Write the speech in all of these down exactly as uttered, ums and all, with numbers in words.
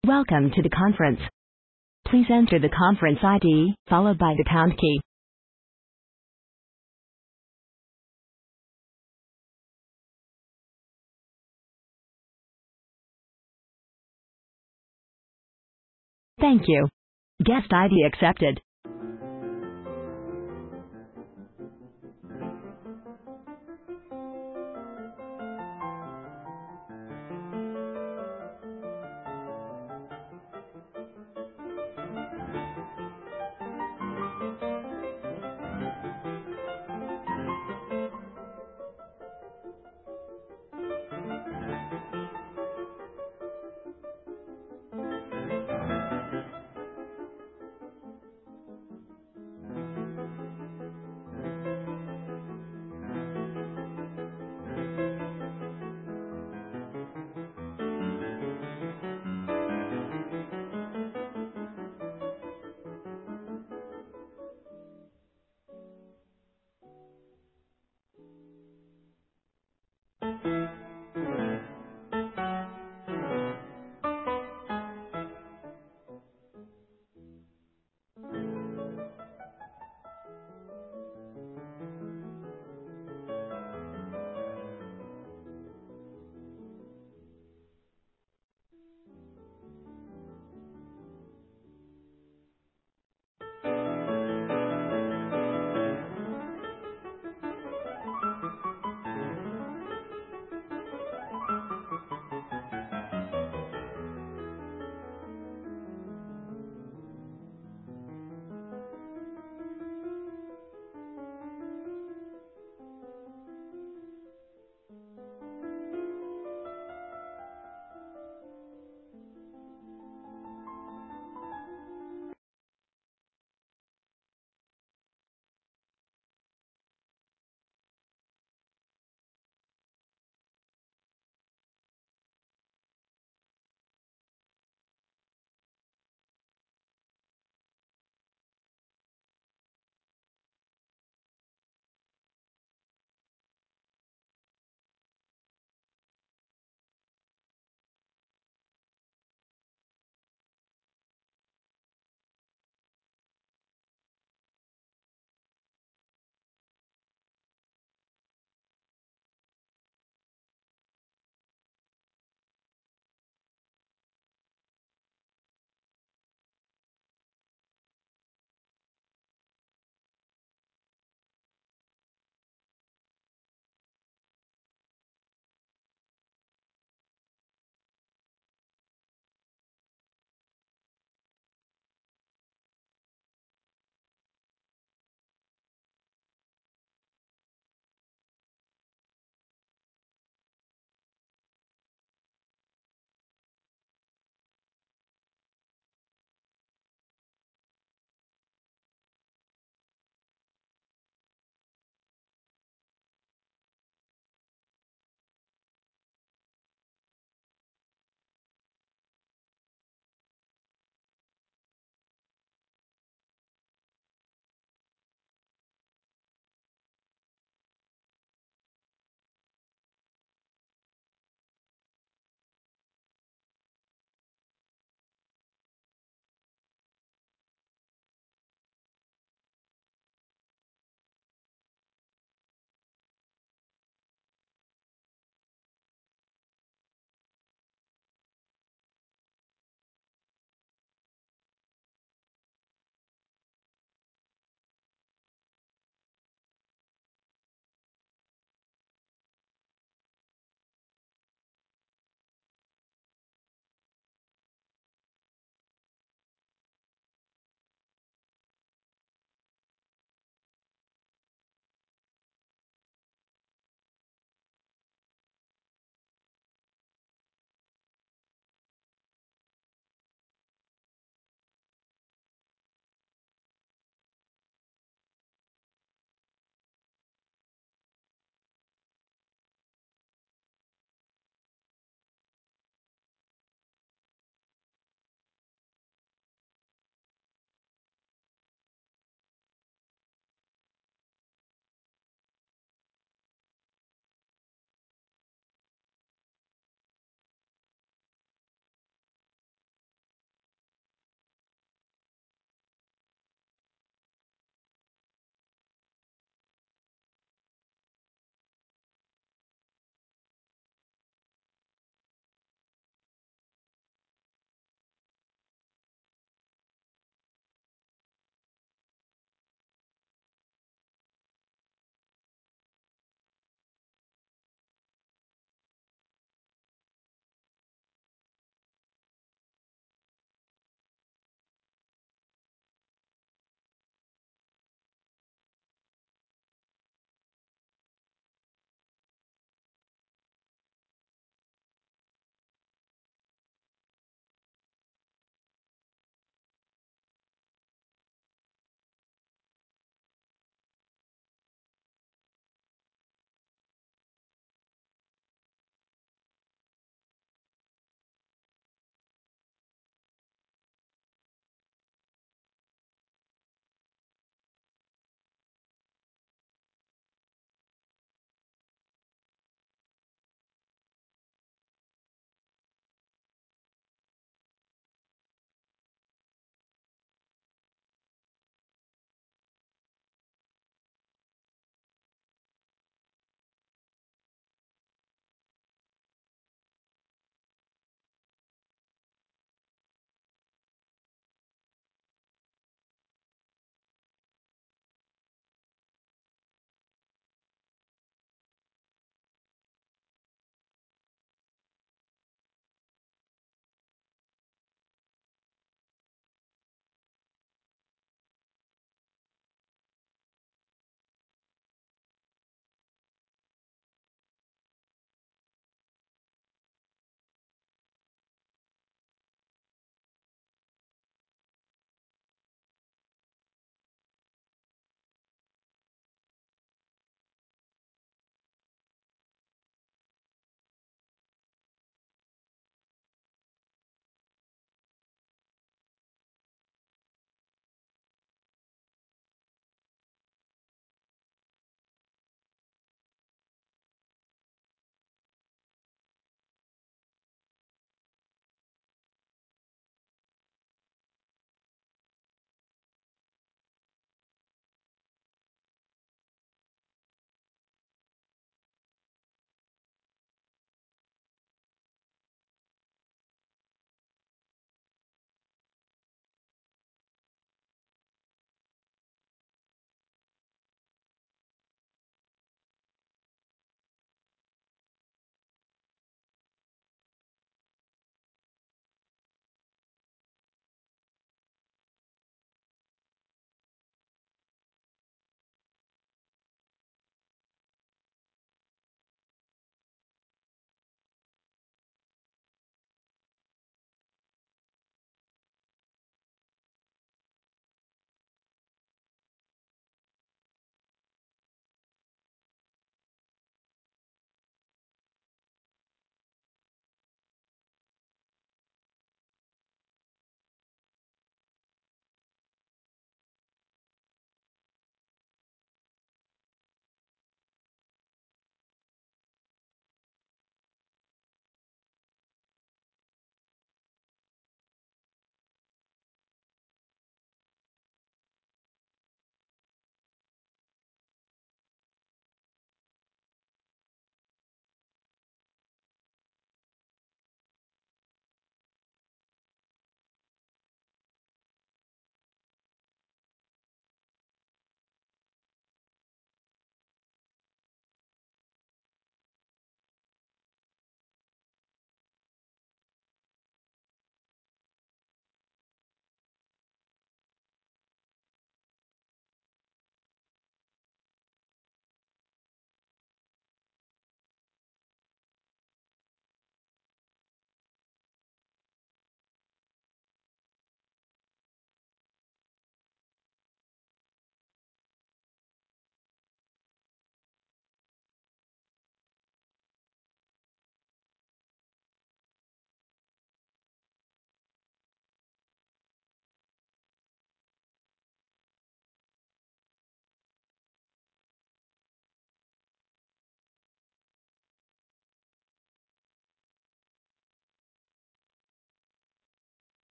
Welcome to the conference. Please enter the conference I D, followed by the pound key. Thank you. Guest I D accepted.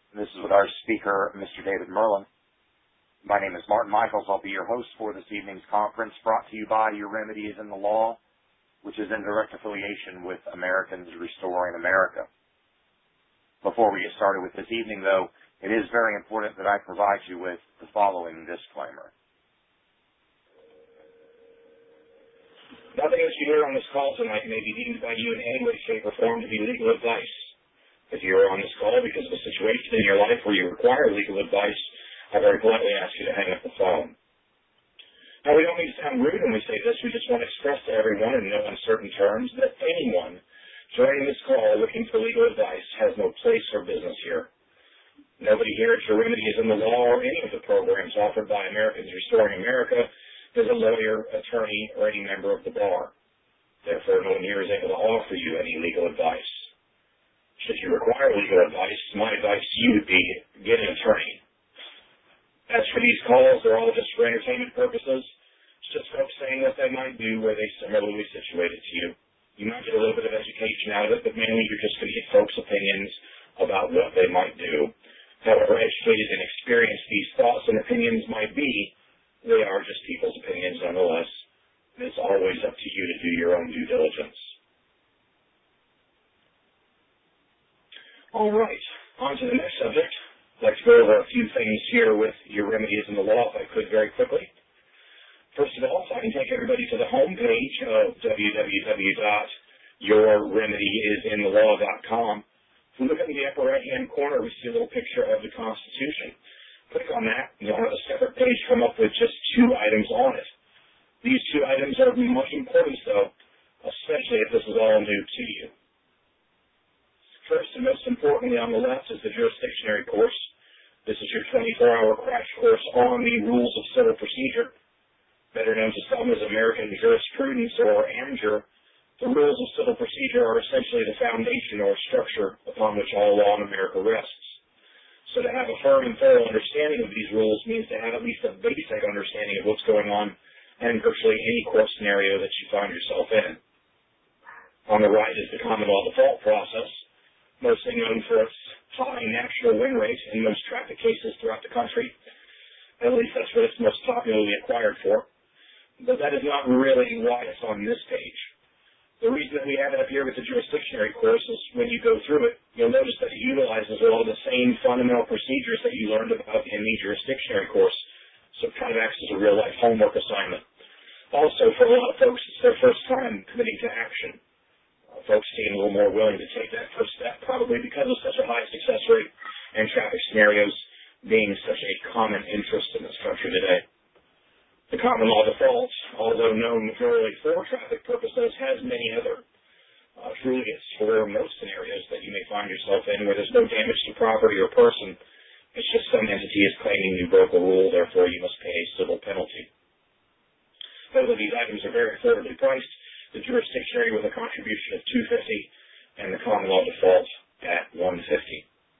This is with our speaker, Mister David Merlin. My name is Martin Michaels. I'll be your host for this evening's conference, brought to you by Your Remedy is in the Law, which is in direct affiliation with Americans Restoring America. Before we get started with this evening, though, it is very important that I provide you with the following disclaimer. Nothing that you hear on this call tonight may be deemed by you in any way, shape, or form to be legal advice. If you are on this call because of a situation in your life where you require legal advice, I very politely ask you to hang up the phone. Now, we don't mean to sound rude when we say this. We just want to express to everyone in no uncertain terms that anyone joining this call looking for legal advice has no place or business here. Nobody here at Your Remedy is in the Law or any of the programs offered by Americans Restoring America is a lawyer, attorney, or any member of the bar. Therefore, no one here is able to offer you any legal advice. Should you require legal advice, my advice to you would be get an attorney. As for these calls, they're all just for entertainment purposes. It's just folks saying what they might do where they similarly situated to you. You might get a little bit of education out of it, but mainly you're just going to get folks' opinions about what they might do. However educated and experienced these thoughts and opinions might be, they are just people's opinions nonetheless. It's always up to you to do your own due diligence. All right, on to the next subject. I'd like to go over a few things here with Your Remedy is in the Law, if I could, very quickly. First of all, if I can take everybody to the home page of w w w dot your remedy is in the law dot com. If we look in the upper right-hand corner, we see a little picture of the Constitution. Click on that, and you'll have a separate page come up with just two items on it. These two items are much important, though, especially if this is all new to you. First and most importantly on the left is the jurisdictionary course. This is your twenty-four hour crash course on the rules of civil procedure, better known to some as American jurisprudence or AMJUR. The rules of civil procedure are essentially the foundation or structure upon which all law in America rests. So to have a firm and thorough understanding of these rules means to have at least a basic understanding of what's going on in virtually any court scenario that you find yourself in. On the right is the common law default process, mostly known for its high natural win rate in most traffic cases throughout the country. At least that's what it's most popularly acquired for. But that is not really why it's on this page. The reason that we have it up here with the jurisdictionary course is when you go through it, you'll notice that it utilizes all the same fundamental procedures that you learned about in the jurisdictionary course. So it kind of acts as a real-life homework assignment. Also, for a lot of folks, it's their first time committing to action. Folks seem a little more willing to take that first step, probably because of such a high success rate and traffic scenarios being such a common interest in this country today. The common law default, although known purely for traffic purposes, has many other uh, truly it's for most scenarios that you may find yourself in where there's no damage to property or person. It's just some entity is claiming you broke a rule, therefore you must pay a civil penalty. Both of these items are very affordably priced. The jurisdictionary with a contribution of two hundred fifty dollars and the common law default at one hundred fifty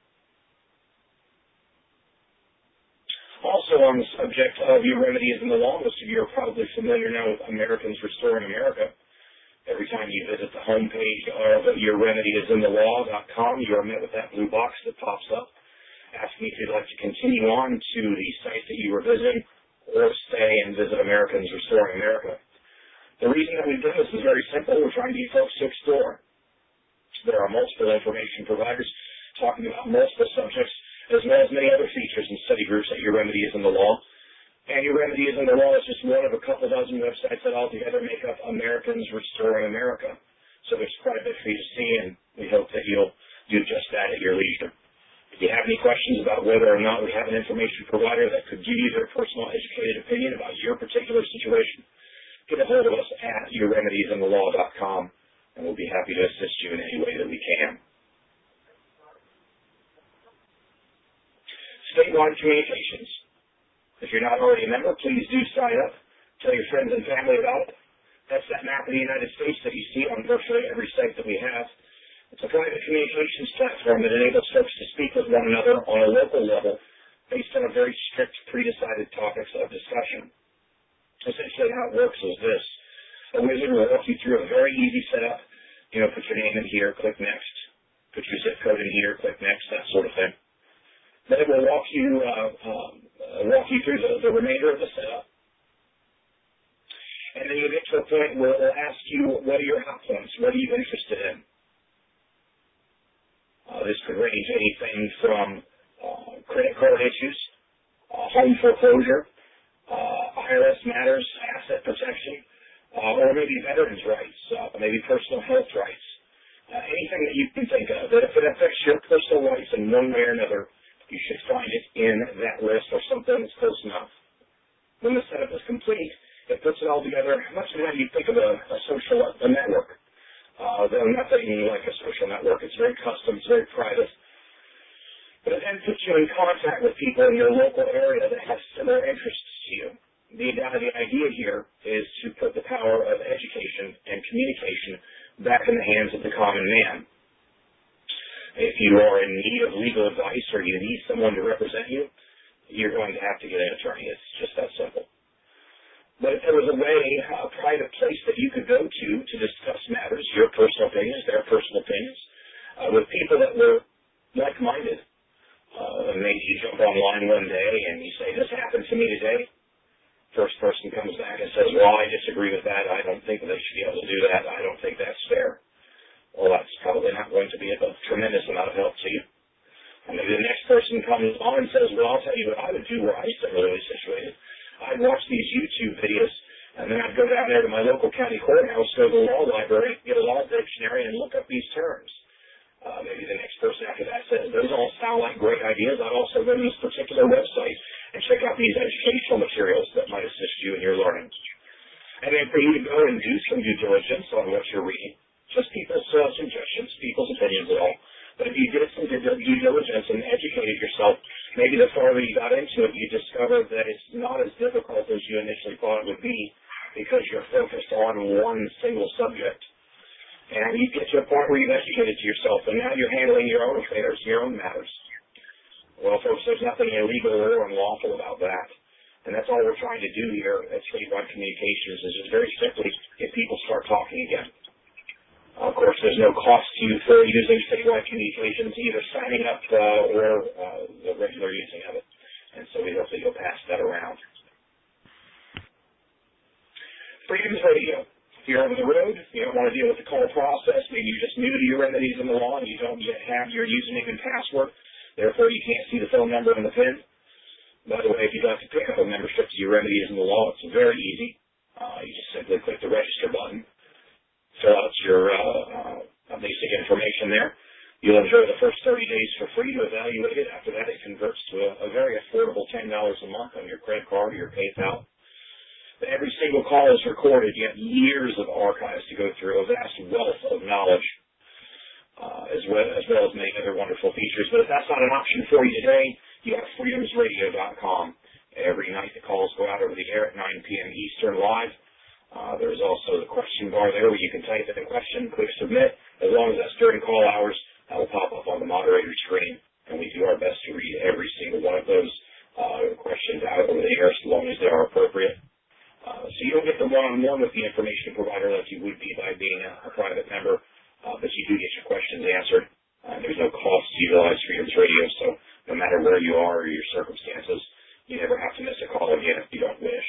dollars. Also on the subject of Your Remedy is in the Law, most of you are probably familiar now with Americans Restoring America. Every time you visit the homepage of your remedy is in the law dot com, you are met with that blue box that pops up asking if you'd like to continue on to the site that you were visiting or stay and visit Americans Restoring America. The reason that we've done this is very simple. We're trying to get folks to explore. There are multiple information providers talking about multiple subjects, as well as many other features and study groups at Your Remedy is in the Law. And Your Remedy is in the Law is just one of a couple dozen websites that altogether make up Americans Restoring America. So there's quite a bit for you to see, and we hope that you'll do just that at your leisure. If you have any questions about whether or not we have an information provider that could give you their personal educated opinion about your particular situation, get a hold of us at your remedies in the law dot com, and we'll be happy to assist you in any way that we can. Statewide communications. If you're not already a member, please do sign up. Tell your friends and family about it. That's that map of the United States that you see on virtually every site that we have. It's a private communications platform that enables folks to speak with one another on a local level based on a very strict, pre-decided topics of discussion. Essentially how it works is this. A wizard will walk you through a very easy setup. You know, put your name in here, click next. Put your zip code in here, click next, that sort of thing. Then it will walk you, uh, um, uh, walk you through the, the remainder of the setup. And then you get to a point where it will ask you, what are your hot points? What are you interested in? Uh, this could range anything from uh, credit card issues, uh, home foreclosure, uh, I R S matters, asset protection, uh, or maybe veterans' rights, uh, maybe personal health rights. Uh, anything that you can think of that if it affects your personal rights in one way or another, you should find it in that list or something that's close enough. When the setup is complete, it puts it all together much like you think of a, a social a network. Uh, though nothing like a social network. It's very custom. It's very private. But it then puts you in contact with people in your local area that have similar interests to you. The, uh, the idea here is to put the power of education and communication back in the hands of the common man. If you are in need of legal advice or you need someone to represent you, you're going to have to get an attorney. It's just that simple. But if there was a way, a private place that you could go to to discuss matters, your personal opinions, their personal opinions, uh, with people that were like-minded, uh, maybe you jump online one day and you say, this happened to me today. First person comes back and says, well, I disagree with that. I don't think they should be able to do that. I don't think that's fair. Well, that's probably not going to be of a tremendous amount of help to you. And maybe the next person comes on and says, well, I'll tell you what I would do were I similarly situated. I'd watch these YouTube videos, and then I'd go down there to my local county courthouse, go to the law library, get a law dictionary, and look up these terms. Uh, maybe the next person after that says, those all sound like great ideas. I'd also go to this particular website and check out these educational materials that might assist you in your learning. And then for you to go and do some due diligence on what you're reading, just people's uh, suggestions, people's opinions at all. But if you did some due diligence and educated yourself, maybe the farther you got into it, you discovered that it's not as difficult as you initially thought it would be because you're focused on one single subject. And you get to a point where you've educated to yourself, and now you're handling your own affairs, your own matters. Well, folks, there's nothing illegal or unlawful about that. And that's all we're trying to do here at Statewide Communications is just very simply get people start talking again. Of course, there's no cost to you for using Statewide Communications, either signing up uh, or uh, the regular using of it. And so we hope that you'll pass that around. Freedoms Radio. If you're over the road, you don't want to deal with the call process, maybe you're just new to your remedies in the law and you don't yet have your username and password, therefore you can't see the phone number and the PIN. By the way, if you'd like to pick up a membership to your remedies in the law, it's very easy. Uh, you just simply click the register button. Fill out your uh, uh, basic information there. You'll enjoy the first thirty days for free to evaluate it. After that, it converts to a, a very affordable ten dollars a month on your credit card or your PayPal. Every single call is recorded. You have years of archives to go through, a vast wealth of knowledge, uh, as, well, as well as many other wonderful features. But if that's not an option for you today, you have freedoms radio dot com. Every night the calls go out over the air at nine p.m. Eastern live. Uh, there's also the question bar there where you can type in a question, click submit. As long as that's during call hours, that will pop up on the moderator screen. And we do our best to read every single one of those uh, questions out over the air as long as they are appropriate. Uh, so you don't get the one-on-one with the information provider like you would be by being a, a private member, uh, but you do get your questions answered. Uh, there's no cost to utilize Freedoms Radio, so no matter where you are or your circumstances, you never have to miss a call again if you don't wish.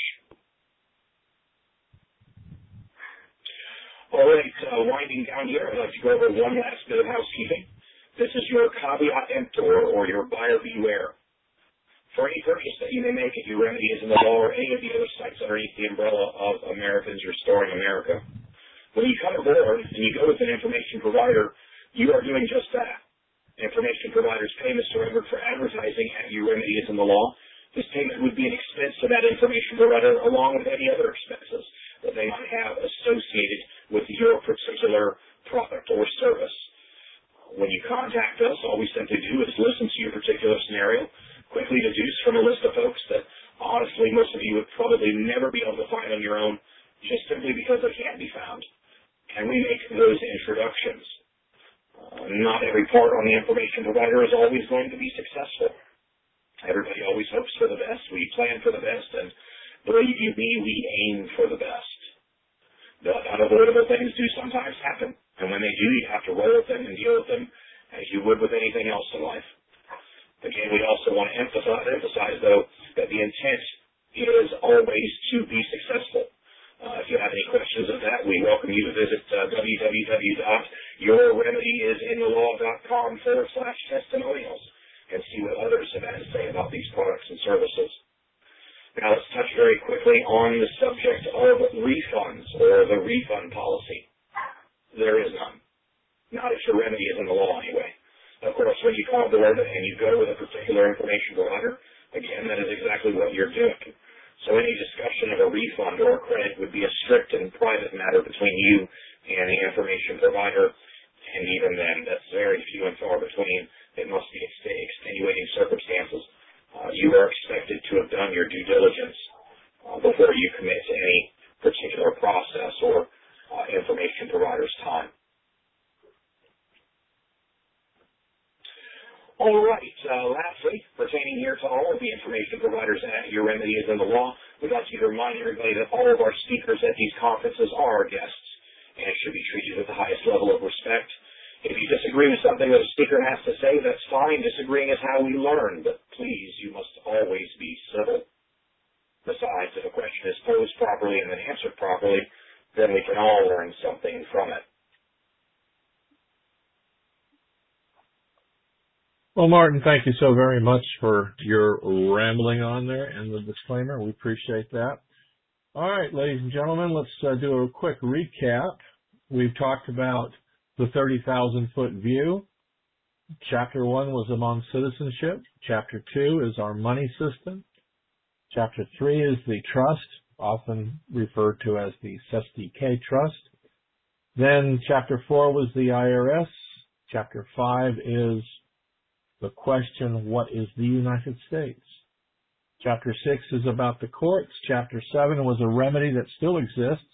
All right, uh, winding down here, I'd like to go over one last bit of housekeeping. This is your caveat emptor, or your buyer beware. For any purchase that you may make at your remedies in the law or any of the other sites underneath the umbrella of Americans Restoring America, when you come aboard and you go with an information provider, you are doing just that. Information providers' payments are rendered for advertising at your remedies in the law. This payment would be an expense to that information provider along with any other expenses that they might have associated with your particular product or service. When you contact us, all we simply do is listen to your particular scenario, quickly deduce from a list of folks that honestly most of you would probably never be able to find on your own just simply because they can't be found. And we make those introductions. Uh, not every part on the information provider is always going to be successful. Everybody always hopes for the best. We plan for the best, and believe you me, we aim for the best. But unavoidable things do sometimes happen, and when they do, you have to roll with them and deal with them as you would with anything else in life. Again, we also want to emphasize, emphasize, though, that the intent is always to be successful. Uh, if you have any questions of that, we welcome you to visit uh, www.yourremediesinthelaw.com forward slash testimonials and see what others have had to say about these products and services. Now let's touch very quickly on the subject of refunds, or the refund policy. There is none. Not if your remedy is in the law anyway. Of course, when you call board and you go with a particular information provider, again, that is exactly what you're doing. So any discussion of a refund or a credit would be a strict and private matter between you and the information provider, and even then, that's very few and far between. It must be extenuating circumstances. Uh, you are expected to have done your due diligence uh, before you commit to any particular process or uh, information provider's time. All right. Uh, lastly, pertaining here to all of the information providers at Your Remedy is in the Law, we'd like to remind everybody that all of our speakers at these conferences are our guests and should be treated with the highest level of respect. If you disagree with something that a speaker has to say, that's fine. Disagreeing is how we learn, but please, you must always be civil. Besides, if a question is posed properly and then answered properly, then we can all learn something from it. Well, Martin, thank you so very much for your rambling on there and the disclaimer. We appreciate that. All right, ladies and gentlemen, let's uh, do a quick recap. We've talked about the thirty thousand foot view. Chapter one was among citizenship. Chapter two is our money system. Chapter three is the trust, often referred to as the S S D K trust. Then chapter four was the I R S. Chapter five is the question, what is the United States? Chapter six is about the courts. Chapter seven was a remedy that still exists.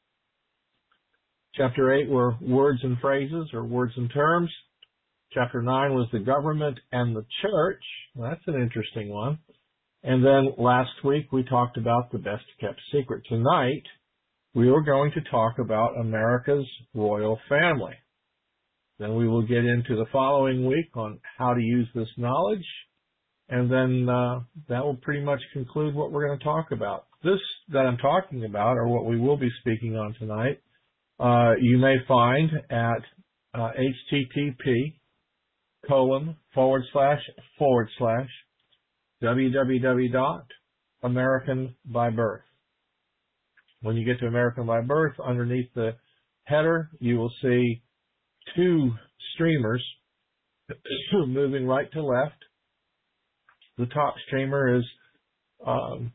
Chapter eight were words and phrases, or words and terms. Chapter nine was the government and the church. Well, that's an interesting one. And then last week we talked about the best kept secret. Tonight we are going to talk about America's royal family. Then we will get into the following week on how to use this knowledge, and then uh, that will pretty much conclude what we're going to talk about. This that I'm talking about, or what we will be speaking on tonight, uh, you may find at uh, http colon forward slash forward slash www dot American by birth. When you get to American by birth, underneath the header, you will see two streamers moving right to left. The top streamer is um,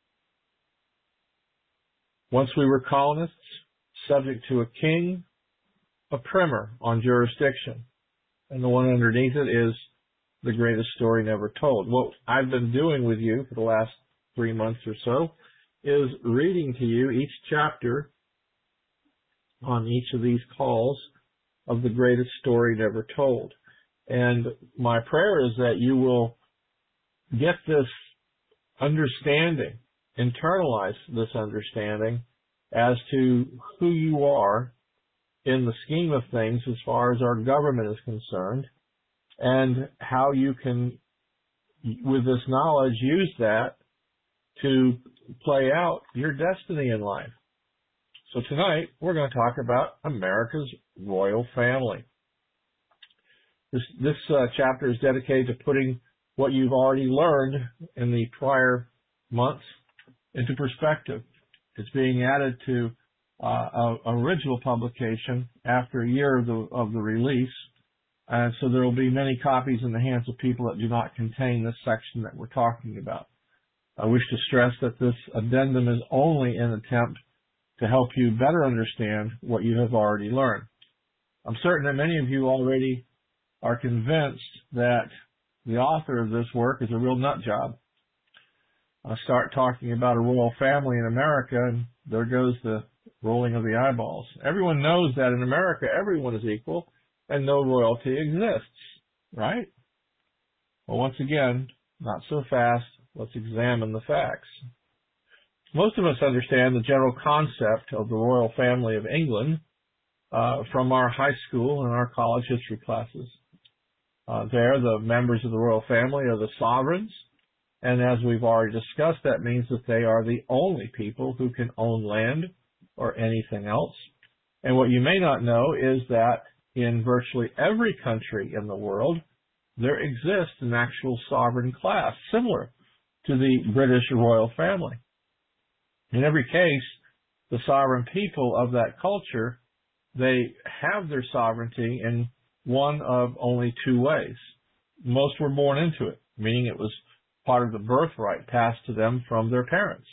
once we were colonists, subject to a king, a primer on jurisdiction. And the one underneath it is the greatest story never told. What I've been doing with you for the last three months or so is reading to you each chapter on each of these calls of the greatest story never told. And my prayer is that you will get this understanding, internalize this understanding as to who you are in the scheme of things as far as our government is concerned, and how you can, with this knowledge, use that to play out your destiny in life. So tonight, we're going to talk about America's royal family. This, this uh, chapter is dedicated to putting what you've already learned in the prior months into perspective. It's being added to uh, an original publication after a year of the, of the release. And so there will be many copies in the hands of people that do not contain this section that we're talking about. I wish to stress that this addendum is only an attempt to help you better understand what you have already learned. I'm certain that many of you already are convinced that the author of this work is a real nut job. I'll start talking about a royal family in America, and there goes the rolling of the eyeballs. Everyone knows that in America, everyone is equal, and no royalty exists, right? Well, once again, not so fast. Let's examine the facts. Most of us understand the general concept of the royal family of England uh, from our high school and our college history classes. Uh, there, the members of the royal family are the sovereigns, and as we've already discussed, that means that they are the only people who can own land or anything else. And what you may not know is that in virtually every country in the world, there exists an actual sovereign class similar to the British royal family. In every case, the sovereign people of that culture, they have their sovereignty in one of only two ways. Most were born into it, meaning it was part of the birthright passed to them from their parents.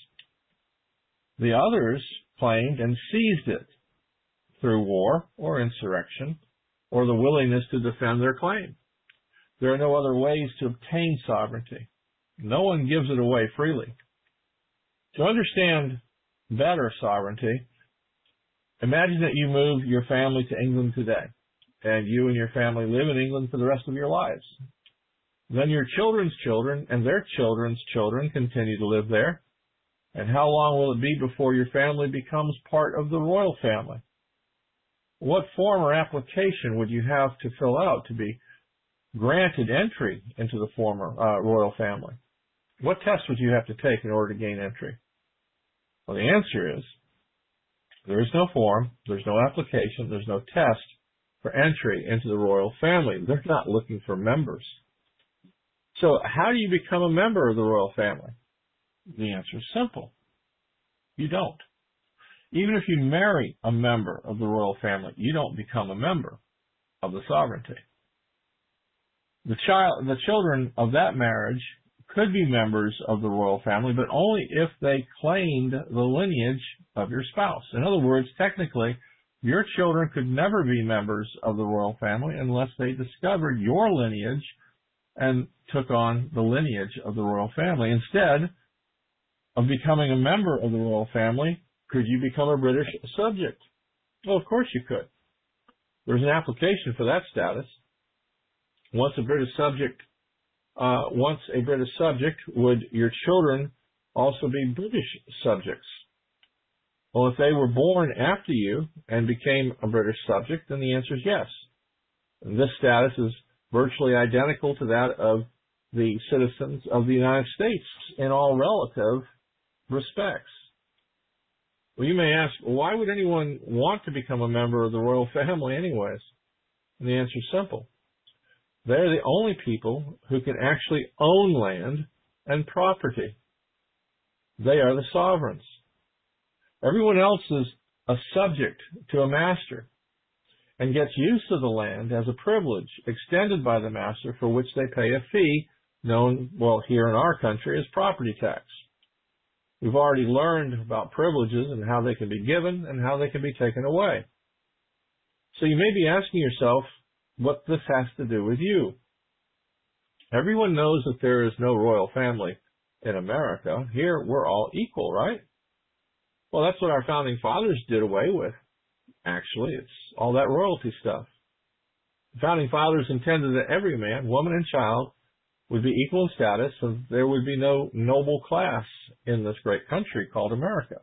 The others claimed and seized it through war or insurrection or the willingness to defend their claim. There are no other ways to obtain sovereignty. No one gives it away freely. To understand better sovereignty, imagine that you move your family to England today, and you and your family live in England for the rest of your lives. Then your children's children and their children's children continue to live there. And how long will it be before your family becomes part of the royal family? What form or application would you have to fill out to be granted entry into the former uh, royal family? What test would you have to take in order to gain entry? Well, the answer is there is no form, there's no application, there's no test for entry into the royal family. They're not looking for members. So how do you become a member of the royal family? The answer is simple. You don't. Even if you marry a member of the royal family, you don't become a member of the sovereignty. The child, the children of that marriage could be members of the royal family, but only if they claimed the lineage of your spouse. In other words, technically, your children could never be members of the royal family unless they discovered your lineage and took on the lineage of the royal family. Instead of becoming a member of the royal family, could you become a British subject? Well, of course you could. There's an application for that status. Once a British subject, uh, once a British subject, would your children also be British subjects? Well, if they were born after you and became a British subject, then the answer is yes. And this status is virtually identical to that of the citizens of the United States in all relative respects. Well, you may ask, why would anyone want to become a member of the royal family anyways? And the answer is simple. They're the only people who can actually own land and property. They are the sovereigns. Everyone else is a subject to a master and gets use of the land as a privilege extended by the master for which they pay a fee known, well, here in our country as property tax. We've already learned about privileges and how they can be given and how they can be taken away. So you may be asking yourself what this has to do with you. Everyone knows that there is no royal family in America. Here we're all equal, right? Well, that's what our founding fathers did away with. Actually, it's all that royalty stuff. The founding fathers intended that every man, woman, and child would be equal in status, and there would be no noble class in this great country called America.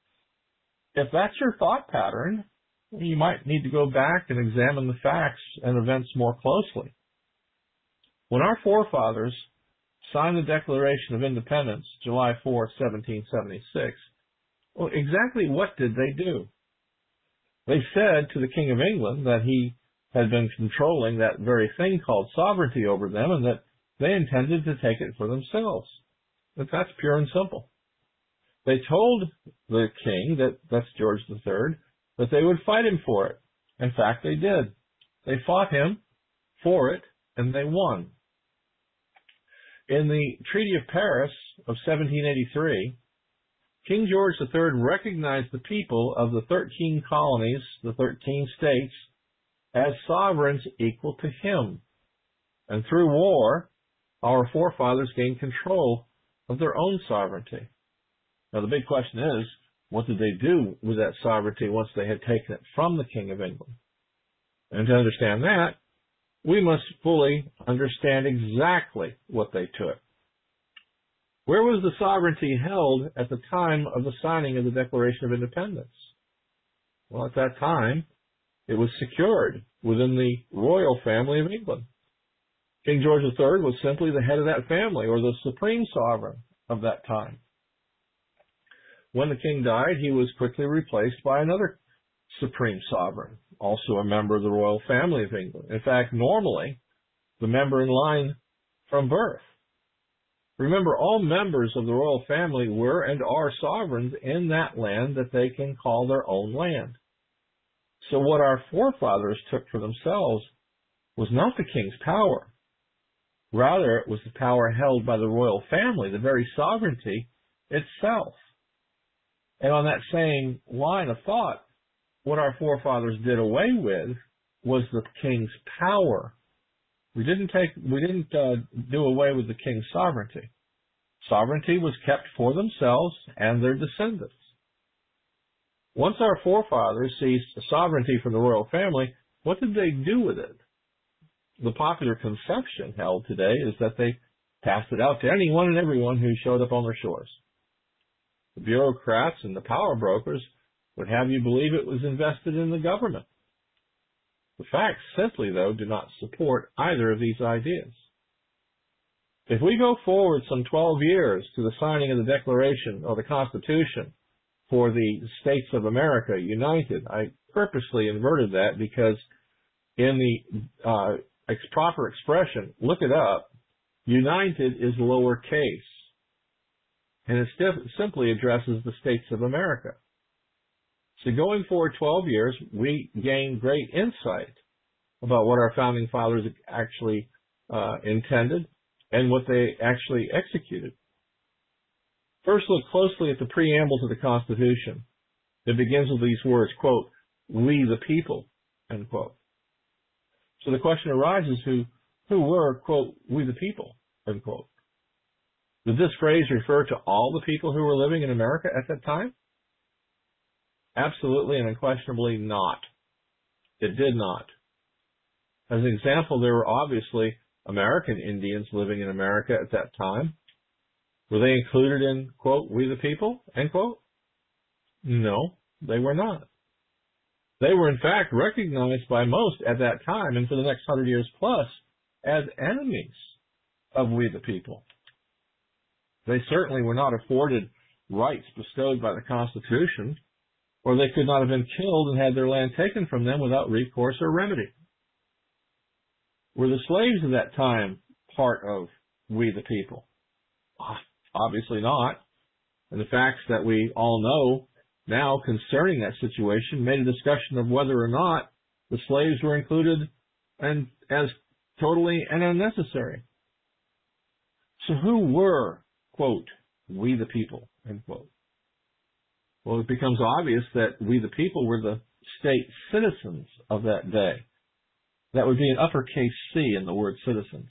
If that's your thought pattern, you might need to go back and examine the facts and events more closely. When our forefathers signed the Declaration of Independence, July fourth, seventeen seventy-six, well, exactly what did they do? They said to the King of England that he had been controlling that very thing called sovereignty over them and that they intended to take it for themselves. But that's pure and simple. They told the king, that that's George the Third, that they would fight him for it. In fact, they did. They fought him for it, and they won. In the Treaty of Paris of seventeen eighty-three, King George the Third recognized the people of the thirteen colonies, the thirteen states, as sovereigns equal to him. And through war, our forefathers gained control of their own sovereignty. Now the big question is, what did they do with that sovereignty once they had taken it from the King of England? And to understand that, we must fully understand exactly what they took. Where was the sovereignty held at the time of the signing of the Declaration of Independence? Well, at that time, it was secured within the royal family of England. King George the Third was simply the head of that family, or the supreme sovereign of that time. When the king died, he was quickly replaced by another supreme sovereign, also a member of the royal family of England. In fact, normally, the member in line from birth. Remember, all members of the royal family were and are sovereigns in that land that they can call their own land. So what our forefathers took for themselves was not the king's power. Rather, it was the power held by the royal family, the very sovereignty itself. And on that same line of thought, what our forefathers did away with was the king's power. We didn't take, we didn't uh, do away with the king's sovereignty. Sovereignty was kept for themselves and their descendants. Once our forefathers seized sovereignty from the royal family, what did they do with it? The popular conception held today is that they passed it out to anyone and everyone who showed up on their shores. The bureaucrats and the power brokers would have you believe it was invested in the government. The facts simply, though, do not support either of these ideas. If we go forward some twelve years to the signing of the Declaration or the Constitution for the States of America United, I purposely inverted that because in the uh, ex- proper expression, look it up, United is lowercase. And it st- simply addresses the States of America. So going forward twelve years, we gain great insight about what our founding fathers actually uh, intended and what they actually executed. First, look closely at the preamble to the Constitution. It begins with these words, quote, "We the people," end quote. So the question arises, who, who were, quote, "we the people," end quote. Did this phrase refer to all the people who were living in America at that time? Absolutely and unquestionably not. It did not. As an example, there were obviously American Indians living in America at that time. Were they included in, quote, "we the people," end quote? No, they were not. They were in fact recognized by most at that time and for the next hundred years plus as enemies of we the people. They certainly were not afforded rights bestowed by the Constitution, or they could not have been killed and had their land taken from them without recourse or remedy. Were the slaves of that time part of we the people? Obviously not. And the facts that we all know now concerning that situation made a discussion of whether or not the slaves were included and as totally and unnecessary. So who were, quote, "we the people," end quote? Well, it becomes obvious that we the people were the state citizens of that day. That would be an uppercase C in the word citizens.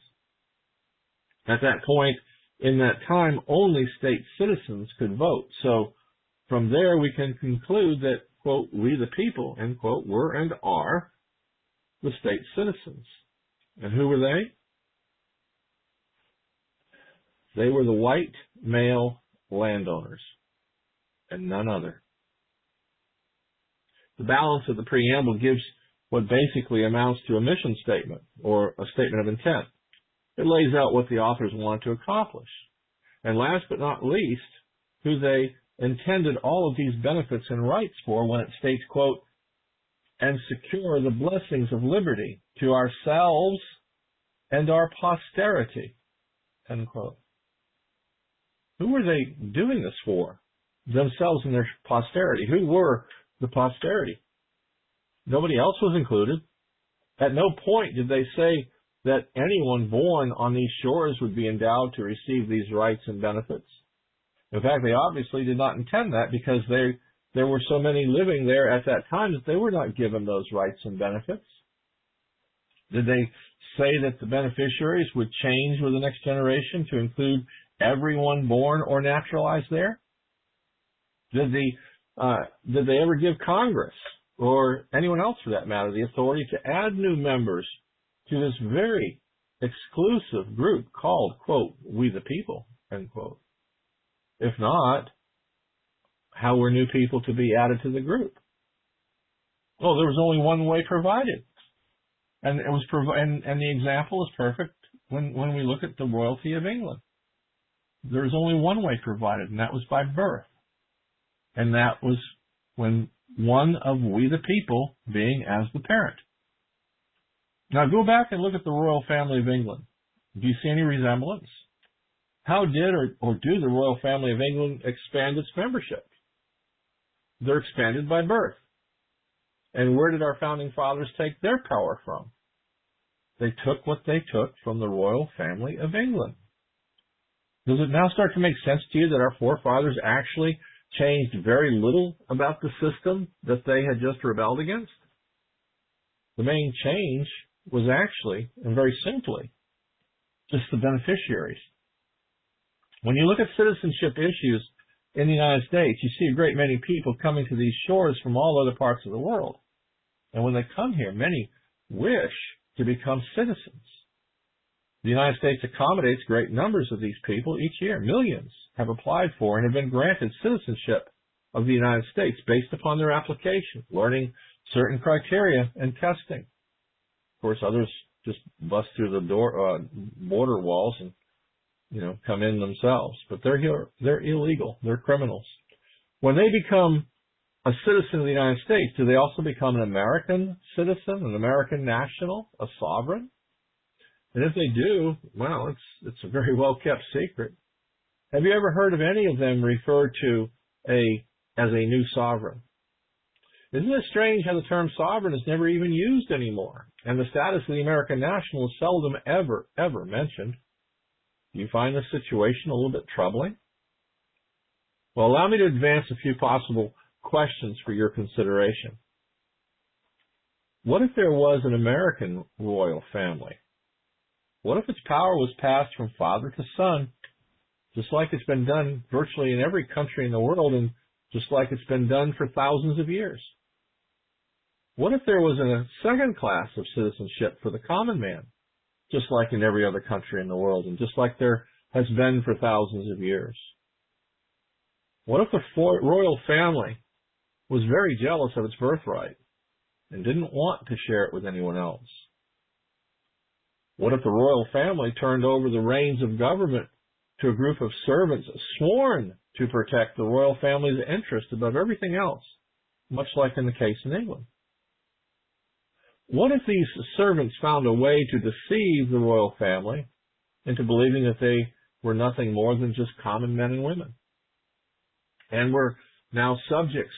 At that point in that time, only state citizens could vote. So from there, we can conclude that, quote, "we the people," end quote, were and are the state citizens. And who were they? They were the white male landowners and none other. The balance of the preamble gives what basically amounts to a mission statement or a statement of intent. It lays out what the authors wanted to accomplish. And last but not least, who they intended all of these benefits and rights for when it states, quote, "and secure the blessings of liberty to ourselves and our posterity," end quote. Who were they doing this for? Themselves and their posterity. Who were the posterity? Nobody else was included. At no point did they say that anyone born on these shores would be endowed to receive these rights and benefits. In fact, they obviously did not intend that because they, there were so many living there at that time that they were not given those rights and benefits. Did they say that the beneficiaries would change with the next generation to include everyone born or naturalized there? Did the uh, did they ever give Congress or anyone else for that matter the authority to add new members to this very exclusive group called, quote, "we the people," end quote? If not, how were new people to be added to the group? Well, there was only one way provided, and it was prov- and, and the example is perfect when, when we look at the royalty of England. There was only one way provided, and that was by birth. And that was when one of we the people being as the parent. Now go back and look at the royal family of England. Do you see any resemblance? How did or, or do the royal family of England expand its membership? They're expanded by birth. And where did our founding fathers take their power from? They took what they took from the royal family of England. Does it now start to make sense to you that our forefathers actually changed very little about the system that they had just rebelled against? The main change was actually, and very simply, just the beneficiaries. When you look at citizenship issues in the United States, you see a great many people coming to these shores from all other parts of the world. And when they come here, many wish to become citizens. The United States accommodates great numbers of these people each year. Millions have applied for and have been granted citizenship of the United States based upon their application, learning certain criteria and testing. Of course, others just bust through the door, uh, border walls and, you know, come in themselves. But they're here, they're illegal. They're criminals. When they become a citizen of the United States, do they also become an American citizen, an American national, a sovereign? And if they do, well, it's it's a very well-kept secret. Have you ever heard of any of them referred to a as a new sovereign? Isn't it strange how the term sovereign is never even used anymore, and the status of the American national is seldom ever, ever mentioned? Do you find this situation a little bit troubling? Well, allow me to advance a few possible questions for your consideration. What if there was an American royal family? What if its power was passed from father to son, just like it's been done virtually in every country in the world and just like it's been done for thousands of years? What if there was a second class of citizenship for the common man, just like in every other country in the world and just like there has been for thousands of years? What if the royal family was very jealous of its birthright and didn't want to share it with anyone else? What if the royal family turned over the reins of government to a group of servants sworn to protect the royal family's interest above everything else, much like in the case in England? What if these servants found a way to deceive the royal family into believing that they were nothing more than just common men and women, and were now subjects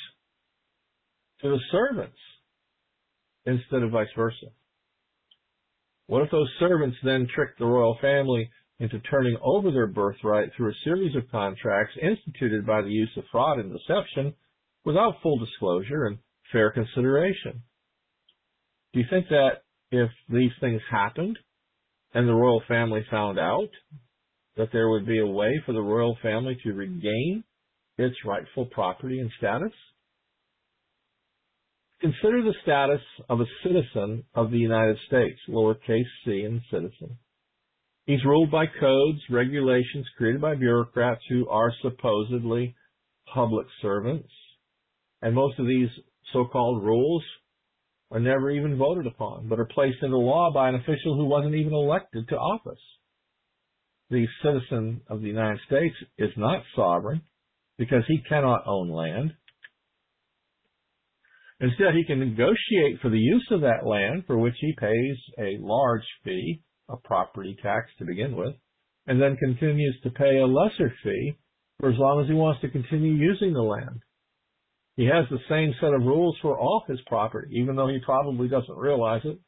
to the servants instead of vice versa? What if those servants then tricked the royal family into turning over their birthright through a series of contracts instituted by the use of fraud and deception without full disclosure and fair consideration? Do you think that if these things happened and the royal family found out, that there would be a way for the royal family to regain its rightful property and status? Consider the status of a citizen of the United States, lowercase c in citizen. He's ruled by codes, regulations created by bureaucrats who are supposedly public servants. And most of these so-called rules are never even voted upon, but are placed into law by an official who wasn't even elected to office. The citizen of the United States is not sovereign because he cannot own land. Instead, he can negotiate for the use of that land, for which he pays a large fee, a property tax to begin with, and then continues to pay a lesser fee for as long as he wants to continue using the land. He has the same set of rules for all his property, even though he probably doesn't realize it.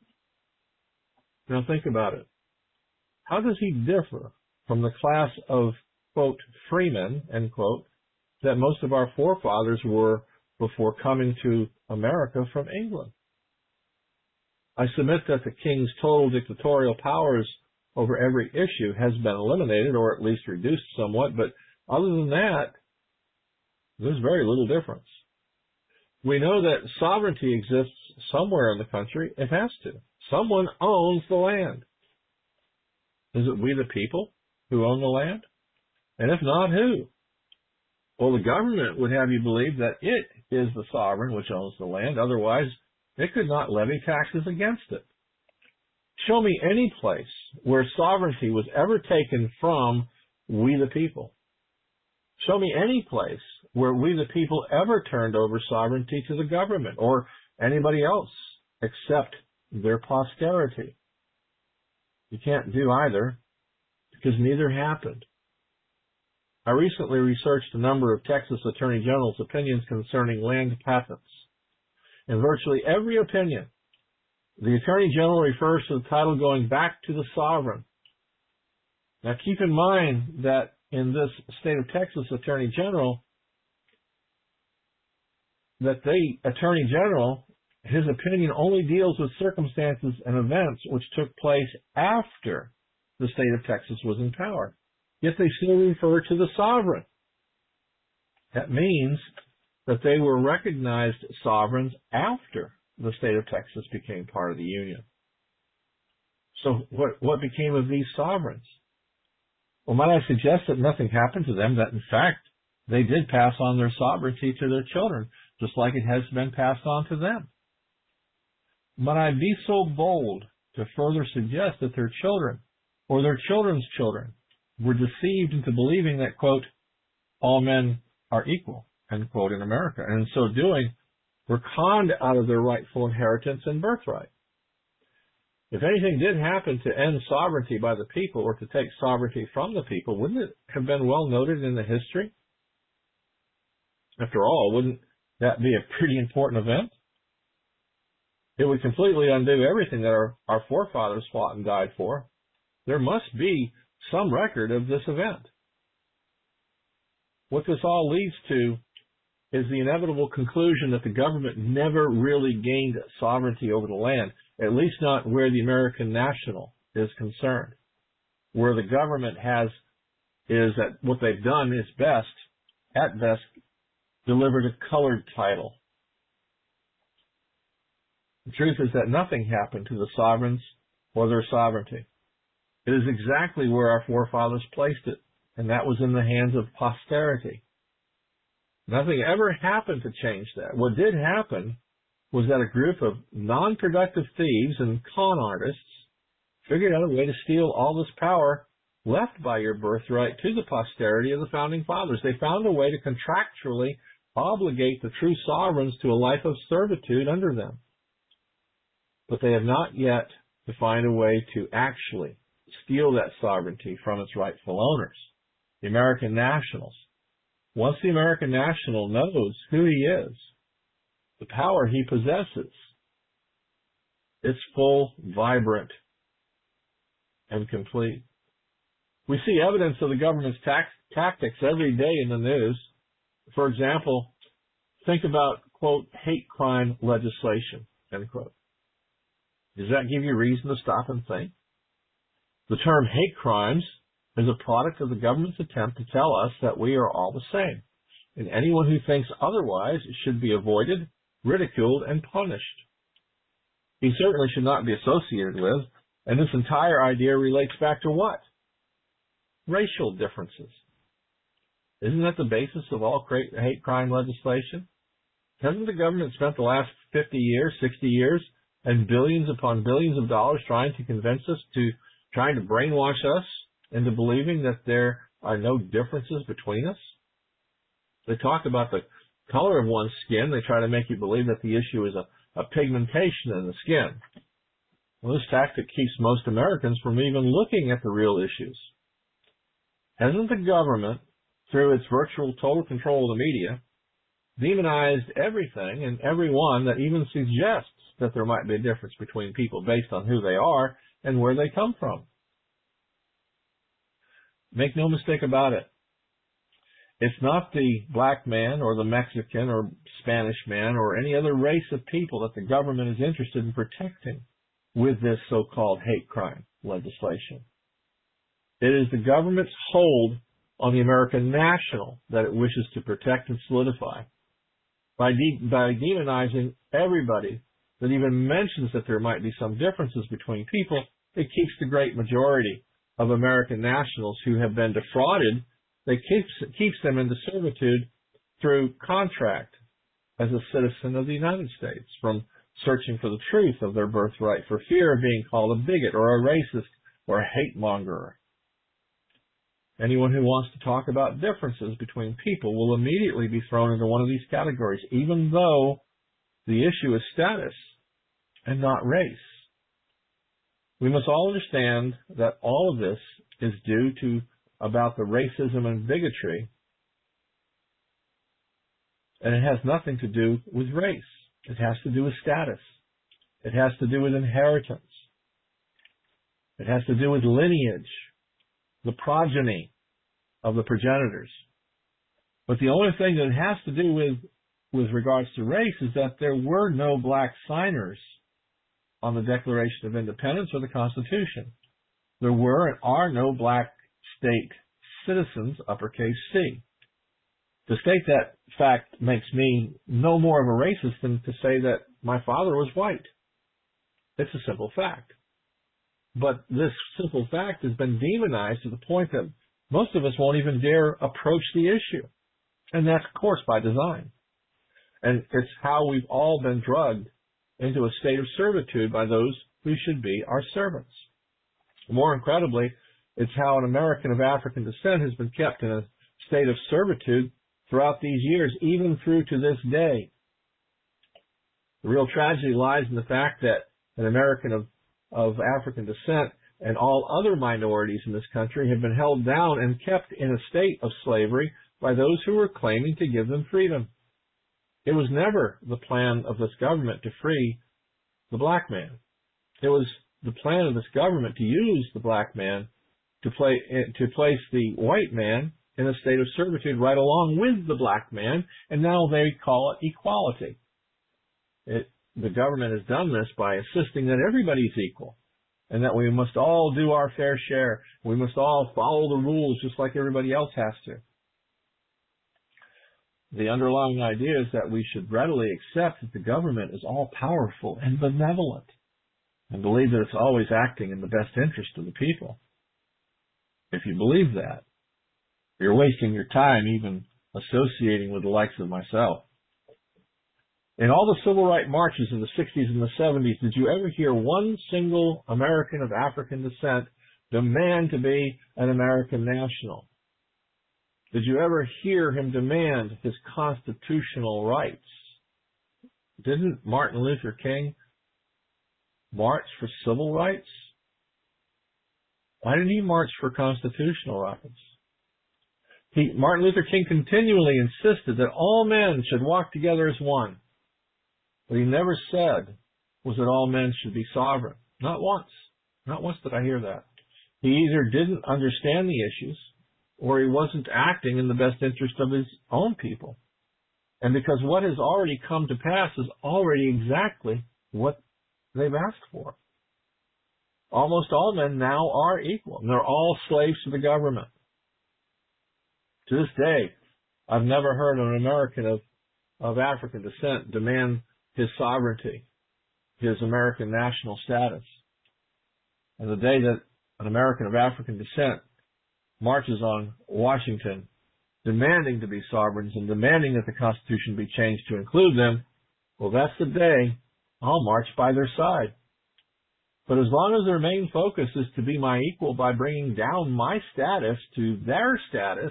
Now think about it. How does he differ from the class of, quote, freemen, end quote, that most of our forefathers were before coming to America from England? I submit that the king's total dictatorial powers over every issue has been eliminated, or at least reduced somewhat, but other than that, there's very little difference. We know that sovereignty exists somewhere in the country. It has to. Someone owns the land. Is it we the people who own the land? And if not, who? Well, the government would have you believe that it is the sovereign which owns the land. Otherwise, it could not levy taxes against it. Show me any place where sovereignty was ever taken from we the people. Show me any place where we the people ever turned over sovereignty to the government or anybody else except their posterity. You can't do either because neither happened. I recently researched a number of Texas Attorney General's opinions concerning land patents. In virtually every opinion, the Attorney General refers to the title going back to the sovereign. Now keep in mind that in this state of Texas Attorney General, that the Attorney General, his opinion only deals with circumstances and events which took place after the state of Texas was in power. Yet they still refer to the sovereign. That means that they were recognized sovereigns after the state of Texas became part of the Union. So what, what became of these sovereigns? Well, might I suggest that nothing happened to them, that in fact they did pass on their sovereignty to their children, just like it has been passed on to them. Might I be so bold to further suggest that their children or their children's children were deceived into believing that, quote, all men are equal, end quote, in America, and in so doing were conned out of their rightful inheritance and birthright. If anything did happen to end sovereignty by the people or to take sovereignty from the people, wouldn't it have been well noted in the history? After all, wouldn't that be a pretty important event? It would completely undo everything that our, our forefathers fought and died for. There must be some record of this event. What this all leads to is the inevitable conclusion that the government never really gained sovereignty over the land, at least not where the American national is concerned. Where the government has, is that what they've done is best, at best, delivered a colored title. The truth is that nothing happened to the sovereigns or their sovereignty. It is exactly where our forefathers placed it, and that was in the hands of posterity. Nothing ever happened to change that. What did happen was that a group of non-productive thieves and con artists figured out a way to steal all this power left by your birthright to the posterity of the Founding Fathers. They found a way to contractually obligate the true sovereigns to a life of servitude under them. But they have not yet defined a way to actually steal that sovereignty from its rightful owners, the American nationals. Once the American national knows who he is, the power he possesses, it's full, vibrant, and complete. We see evidence of the government's tax, tactics every day in the news. For example, think about, quote, hate crime legislation, end quote. Does that give you reason to stop and think? The term hate crimes is a product of the government's attempt to tell us that we are all the same, and anyone who thinks otherwise should be avoided, ridiculed, and punished. He certainly should not be associated with, and this entire idea relates back to what? Racial differences. Isn't that the basis of all hate crime legislation? Hasn't the government spent the last fifty years, sixty years, and billions upon billions of dollars trying to convince us to, trying to brainwash us into believing that there are no differences between us? They talk about the color of one's skin. They try to make you believe that the issue is a, a pigmentation in the skin. Well, this tactic keeps most Americans from even looking at the real issues. Hasn't the government, through its virtual total control of the media, demonized everything and everyone that even suggests that there might be a difference between people based on who they are and where they come from? Make no mistake about it. It's not the black man or the Mexican or Spanish man or any other race of people that the government is interested in protecting with this so-called hate crime legislation. It is the government's hold on the American national that it wishes to protect and solidify. By, de- by demonizing everybody that even mentions that there might be some differences between people, it keeps the great majority of American nationals who have been defrauded, they keeps, keeps them into servitude through contract as a citizen of the United States, from searching for the truth of their birthright for fear of being called a bigot or a racist or a hate monger. Anyone who wants to talk about differences between people will immediately be thrown into one of these categories, even though the issue is status and not race. We must all understand that all of this is due to about the racism and bigotry, and it has nothing to do with race. It has to do with status. It has to do with inheritance. It has to do with lineage, the progeny of the progenitors. But the only thing that it has to do with, with regards to race is that there were no black signers on the Declaration of Independence or the Constitution. There were and are no black state citizens, uppercase C. To state that fact makes me no more of a racist than to say that my father was white. It's a simple fact. But this simple fact has been demonized to the point that most of us won't even dare approach the issue. And that's, of course, by design. And it's how we've all been drugged into a state of servitude by those who should be our servants. More incredibly, it's how an American of African descent has been kept in a state of servitude throughout these years, even through to this day. The real tragedy lies in the fact that an American of, of African descent and all other minorities in this country have been held down and kept in a state of slavery by those who were claiming to give them freedom. It was never the plan of this government to free the black man. It was the plan of this government to use the black man to, play, to place the white man in a state of servitude right along with the black man, and now they call it equality. It, the government has done this by insisting that everybody's equal and that we must all do our fair share. We must all follow the rules just like everybody else has to. The underlying idea is that we should readily accept that the government is all-powerful and benevolent and believe that it's always acting in the best interest of the people. If you believe that, you're wasting your time even associating with the likes of myself. In all the civil rights marches of the sixties and the seventies, did you ever hear one single American of African descent demand to be an American national? Did you ever hear him demand his constitutional rights? Didn't Martin Luther King march for civil rights? Why didn't he march for constitutional rights? He, Martin Luther King continually insisted that all men should walk together as one. What he never said was that all men should be sovereign. Not once. Not once did I hear that. He either didn't understand the issues or he wasn't acting in the best interest of his own people. And because what has already come to pass is already exactly what they've asked for. Almost all men now are equal, and they're all slaves to the government. To this day, I've never heard an American of, of African descent demand his sovereignty, his American national status. And the day that an American of African descent marches on Washington demanding to be sovereigns and demanding that the Constitution be changed to include them, well, that's the day I'll march by their side. But as long as their main focus is to be my equal by bringing down my status to their status,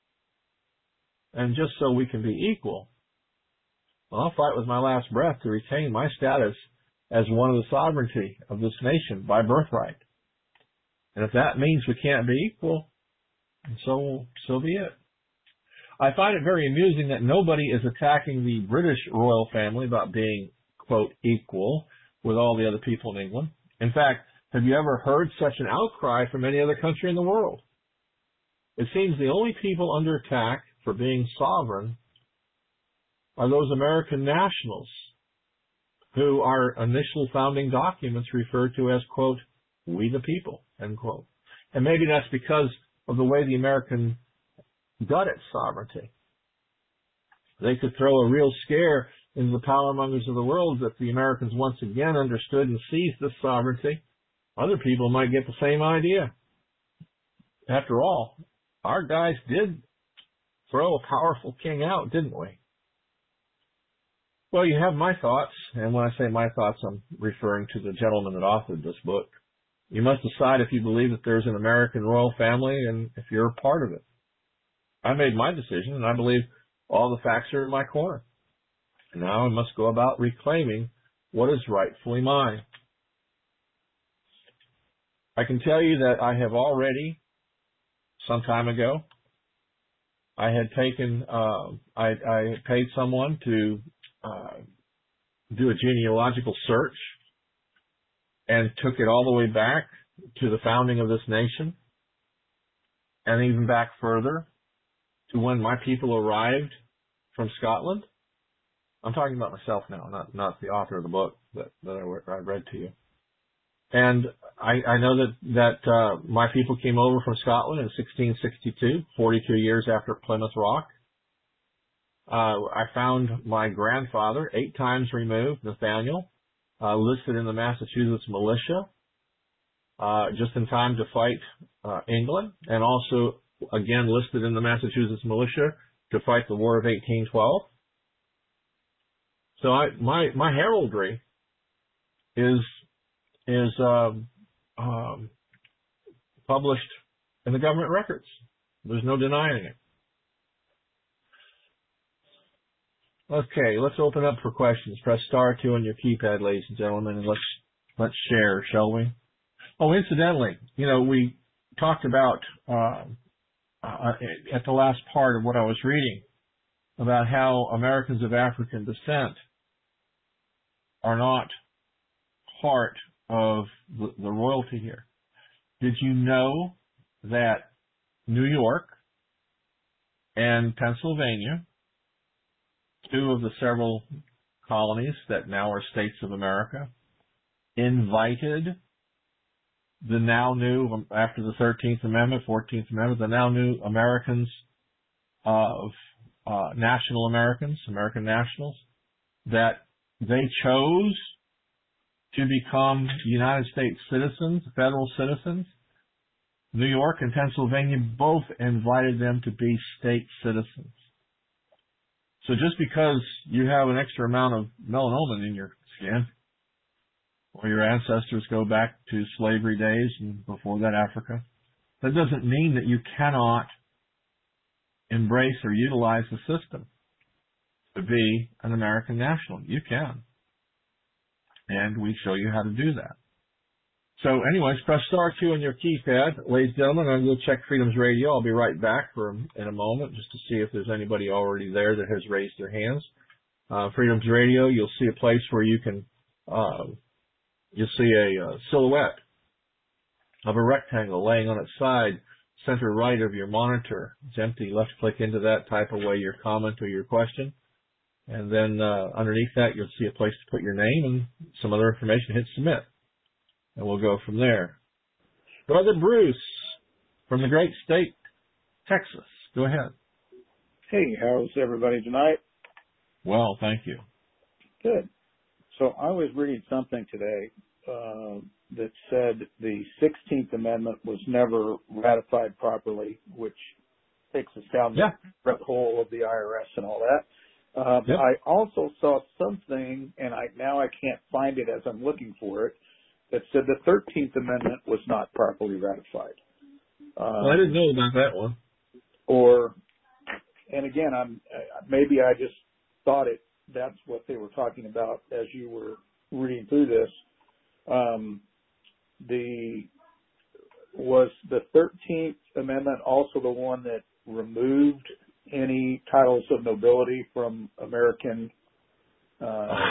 and just so we can be equal, well, I'll fight with my last breath to retain my status as one of the sovereignty of this nation by birthright. And if that means we can't be equal, so so be it. I find it very amusing that nobody is attacking the British royal family about being, quote, equal with all the other people in England. In fact, have you ever heard such an outcry from any other country in the world? It seems the only people under attack for being sovereign are those American nationals who our initial founding documents referred to as, quote, we the people, end quote. And maybe that's because of the way the American got its sovereignty. They could throw a real scare into the powermongers of the world that the Americans once again understood and seized this sovereignty. Other people might get the same idea. After all, our guys did throw a powerful king out, didn't we? Well, you have my thoughts, and when I say my thoughts, I'm referring to the gentleman that authored this book. You must decide if you believe that there's an American royal family and if you're a part of it. I made my decision, and I believe all the facts are in my corner. Now I must go about reclaiming what is rightfully mine. I can tell you that I have already, some time ago, I had taken, uh, I, I had paid someone to uh, do a genealogical search and took it all the way back to the founding of this nation and even back further to when my people arrived from Scotland. I'm talking about myself now, not not the author of the book that, that I, I read to you. And I, I know that, that uh, my people came over from Scotland in sixteen sixty-two, forty-two years after Plymouth Rock. Uh, I found my grandfather, eight times removed, Nathaniel, uh, listed in the Massachusetts militia, uh, just in time to fight uh, England, and also, again, listed in the Massachusetts militia to fight the War of eighteen twelve. So I, my, my heraldry is, is, um, um, published in the government records. There's no denying it. Okay, let's open up for questions. Press star two on your keypad, ladies and gentlemen, and let's, let's share, shall we? Oh, incidentally, you know, we talked about, uh, uh, at the last part of what I was reading about how Americans of African descent are not part of the, the royalty here. Did you know that New York and Pennsylvania, two of the several colonies that now are states of America, invited the now new, after the thirteenth Amendment, fourteenth Amendment, the now new Americans of uh, national Americans, American nationals, that they chose to become United States citizens, federal citizens. New York and Pennsylvania both invited them to be state citizens. So just because you have an extra amount of melanin in your skin, or your ancestors go back to slavery days and before that Africa, that doesn't mean that you cannot embrace or utilize the system to be an American national. You can. And we show you how to do that. So anyways, press star two on your keypad. Ladies and gentlemen, I'm going to check Freedom's Radio. I'll be right back for in a moment just to see if there's anybody already there that has raised their hands. Uh, Freedom's Radio, you'll see a place where you can, uh, you'll see a uh, silhouette of a rectangle laying on its side, center right of your monitor. It's empty. Left click into that, type away your comment or your question. And then uh, underneath that, you'll see a place to put your name and some other information. Hit submit. And we'll go from there. Brother Bruce from the great state, Texas. Go ahead. Hey, how's everybody tonight? Well, thank you. Good. So I was reading something today uh, that said the sixteenth Amendment was never ratified properly, which takes us down yeah. the rabbit hole of the I R S and all that. Uh, yep. I also saw something, and I now I can't find it as I'm looking for it, that said the thirteenth Amendment was not properly ratified. Um, well, I didn't know about that one. Or, and again, I'm maybe I just thought it. That's what they were talking about as you were reading through this. Um, the was the thirteenth Amendment also the one that removed any titles of nobility from American? Uh,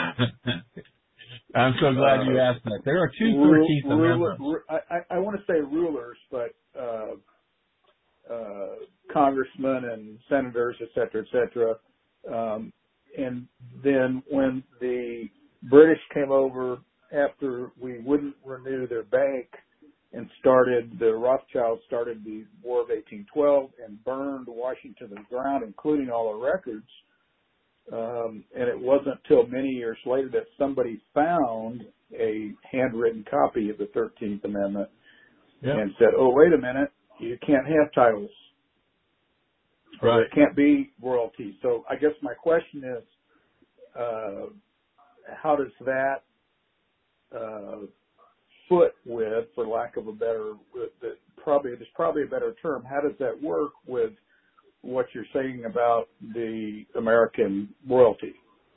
I'm so glad uh, you asked that. There are two thirteenth Amendments. I, I want to say rulers, but uh, uh, congressmen and senators, et cetera, et cetera. Um, and then when the British came over after we wouldn't renew their bank and started, the Rothschilds started the War of eighteen twelve and burned Washington to the ground, including all the records. Um, and it wasn't until many years later that somebody found a handwritten copy of the thirteenth Amendment yep. and said, oh, wait a minute, you can't have titles. Right. It can't be royalty. So I guess my question is, uh, how does that uh, foot with, for lack of a better, with the, probably there's probably a better term. How does that work with what you're saying about the American royalty?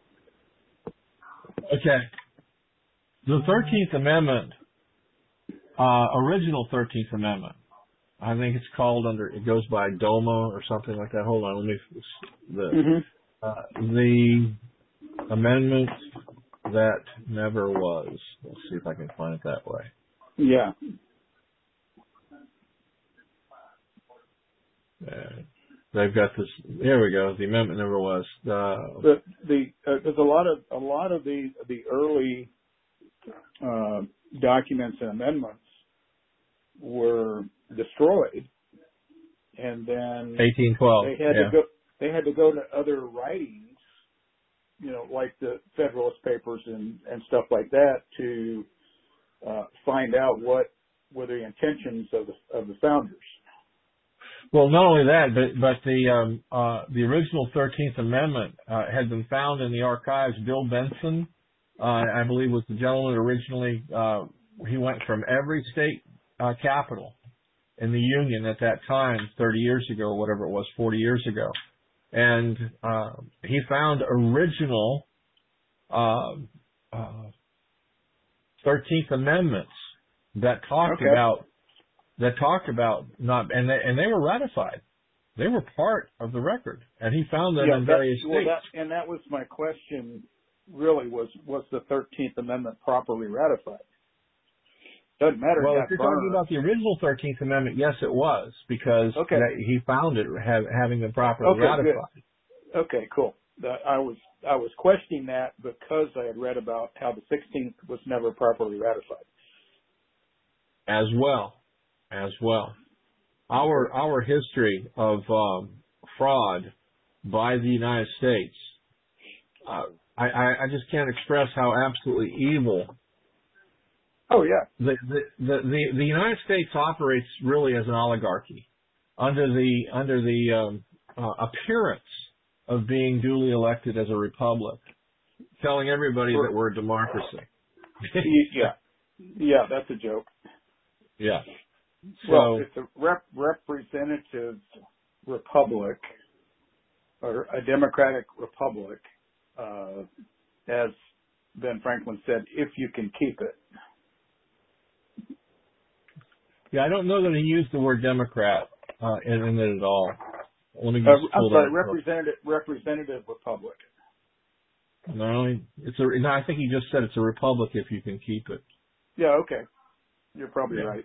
Okay. The thirteenth Amendment, uh, original thirteenth Amendment, I think it's called under, it goes by DOMA or something like that. Hold on, let me, the, Mm-hmm. uh, the amendment that never was. Let's see if I can find it that way. Yeah. Uh, they've got this, here we go, the amendment never was. Uh, The, the, uh, there's a lot of, a lot of the, the early, uh, documents and amendments were destroyed, and then eighteen twelve, they had yeah. to go, they had to go to other writings, you know, like the Federalist Papers and, and stuff like that to, uh, find out what were the intentions of the, of the founders. Well, not only that, but but the um, uh, the original thirteenth Amendment uh, had been found in the archives. Bill Benson, uh, I believe, was the gentleman originally. Uh, he went from every state uh, capital in the Union at that time, thirty years ago, or whatever it was, forty years ago, and uh, he found original uh, uh, thirteenth Amendments that talked Okay. about. That talked about not, and they, and they were ratified. They were part of the record, and he found them Yeah, in that, various well, states. that, and that was my question. Really, was was the thirteenth Amendment properly ratified? Doesn't matter. Well, it if you're got talking burned. about the original thirteenth Amendment, yes, it was, because Okay. that he found it have, having been properly Okay, ratified. good. Okay, cool. That, I was I was questioning that because I had read about how the sixteenth was never properly ratified. As well, as well. Our our history of um, fraud by the United States, uh, I, I, I just can't express how absolutely evil Oh yeah. the the, the the the United States operates really as an oligarchy under the under the um, uh, appearance of being duly elected as a republic, telling everybody that we're a democracy. Yeah, yeah, that's a joke. Yeah. So, Well, it's a rep- representative republic or a democratic republic, uh, as Ben Franklin said, if you can keep it. yeah, I don't know that he used the word Democrat uh, in, in it at all. Let me just Uh, I'm pull sorry, that up. representative representative republic. No, it's a. No, I think he just said it's a republic if you can keep it. Yeah, okay, you're probably Yeah. right.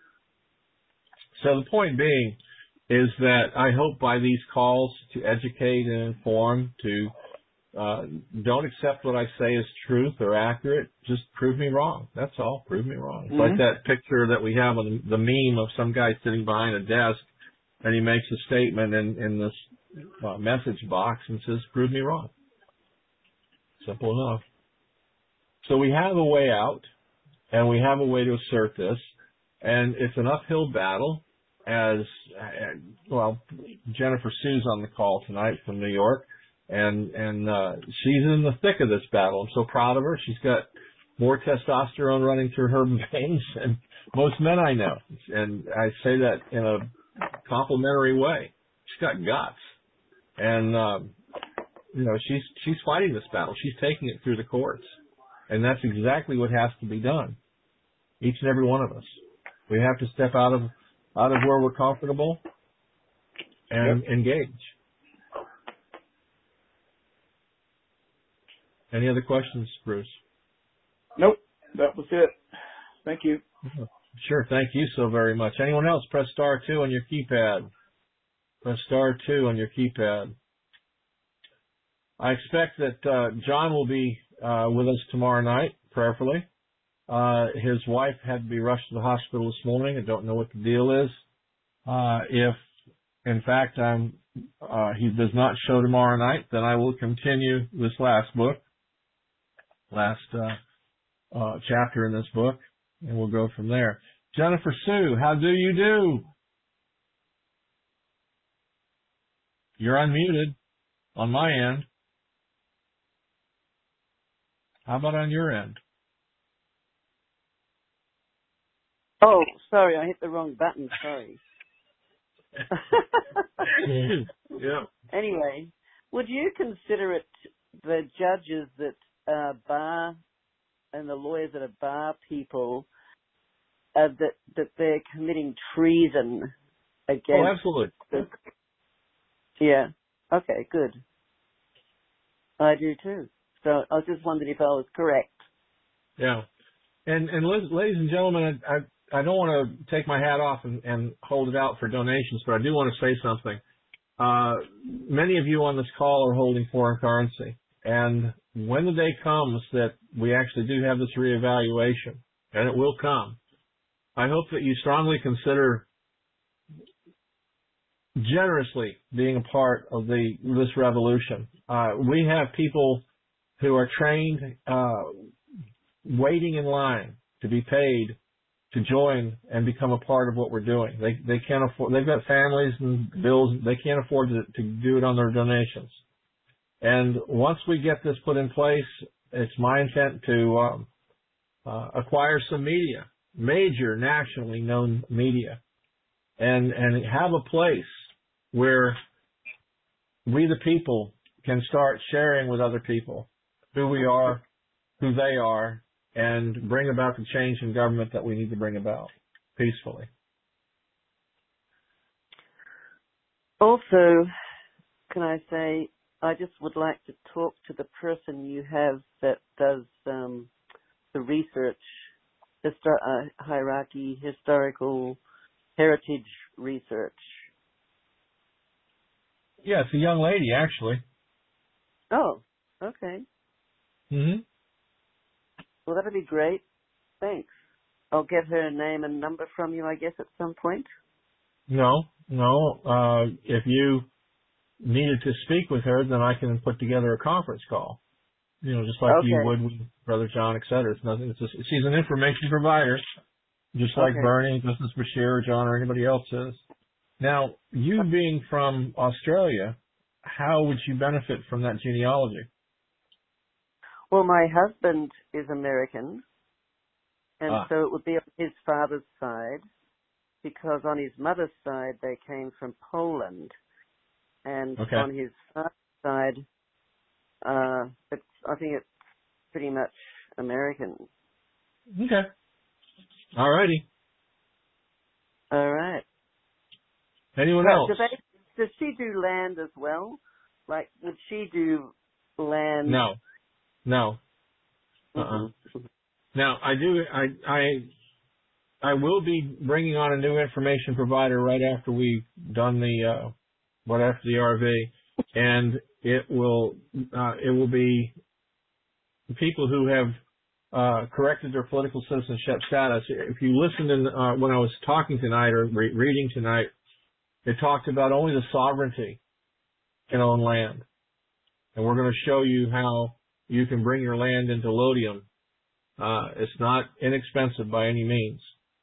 So the point being is that I hope by these calls to educate and inform, to uh, don't accept what I say as truth or accurate. Just prove me wrong. That's all. Prove me wrong. It's Mm-hmm. like that picture that we have on the meme of some guy sitting behind a desk, and he makes a statement in, in this uh, message box and says, "Prove me wrong." Simple enough. So we have a way out, and we have a way to assert this, and it's an uphill battle. As uh, well, Jennifer Sue's on the call tonight from New York, and and uh, she's in the thick of this battle. I'm so proud of her. She's got more testosterone running through her veins than most men I know, and I say that in a complimentary way. She's got guts, and um, you know she's she's fighting this battle. She's taking it through the courts, and that's exactly what has to be done. Each and every one of us, we have to step out of out of where we're comfortable and Yep. engage. Any other questions, Bruce? Nope, that was it. Thank you. Sure. Thank you so very much. Anyone else? Press star two on your keypad. Press star two on your keypad. I expect that uh, John will be uh, with us tomorrow night, prayerfully. Uh, his wife had to be rushed to the hospital this morning. I don't know what the deal is. Uh, if, in fact, I'm, uh, he does not show tomorrow night, then I will continue this last book, last uh, uh, chapter in this book, and we'll go from there. Jennifer Sue, how do you do? You're unmuted on my end. How about on your end? Oh, sorry, I hit the wrong button. Sorry. Yeah. Anyway, would you consider it the judges that are bar and the lawyers that are bar people uh, that that they're committing treason against? Oh, absolutely. The, yeah. Okay. Good. I do too. So I was just wondering if I was correct. Yeah. And and ladies and gentlemen, I I, I don't want to take my hat off and, and hold it out for donations, but I do want to say something. Uh, many of you on this call are holding foreign currency, and when the day comes that we actually do have this reevaluation, and it will come, I hope that you strongly consider generously being a part of the this revolution. Uh, we have people who are trained, uh, waiting in line to be paid to join and become a part of what we're doing. They they can't afford. They've got families and bills. They can't afford to, to do it on their donations. And once we get this put in place, it's my intent to um, uh, acquire some media, major nationally known media, and and have a place where we the people can start sharing with other people who we are, who they are, and bring about the change in government that we need to bring about peacefully. Also, can I say, I just would like to talk to the person you have that does um, the research, histor- uh, hierarchy, historical heritage research. Yeah, it's a young lady, actually. Oh, okay. Mm-hmm. Well, that'd be great. Thanks. I'll get her name and number from you, I guess, at some point. No, no. Uh, if you needed to speak with her, then I can put together a conference call. You know, just like okay. you would with Brother John, et cetera. It's nothing. It's just, she's an information provider, just like okay. Bernie, Justice Bashir, or John, or anybody else is. Now, you being from Australia, how would you benefit from that genealogy? Well, my husband is American, and ah. so it would be on his father's side, because on his mother's side they came from Poland, and okay. on his father's side, uh, it's, I think it's pretty much American. Okay. All righty. All right. Anyone Well, else? do they, does she do land as well? Like, would she do land? No. No. Uh-uh. Mm-hmm. Now, I do, I, I, I will be bringing on a new information provider right after we've done the, uh, right after the R V, and it will, uh, it will be people who have, uh, corrected their political citizenship status. If you listened in, uh, when I was talking tonight or re- reading tonight, it talked about only the sovereignty can own land. And we're going to show you how you can bring your land into Lodium. Uh, it's not inexpensive by any means,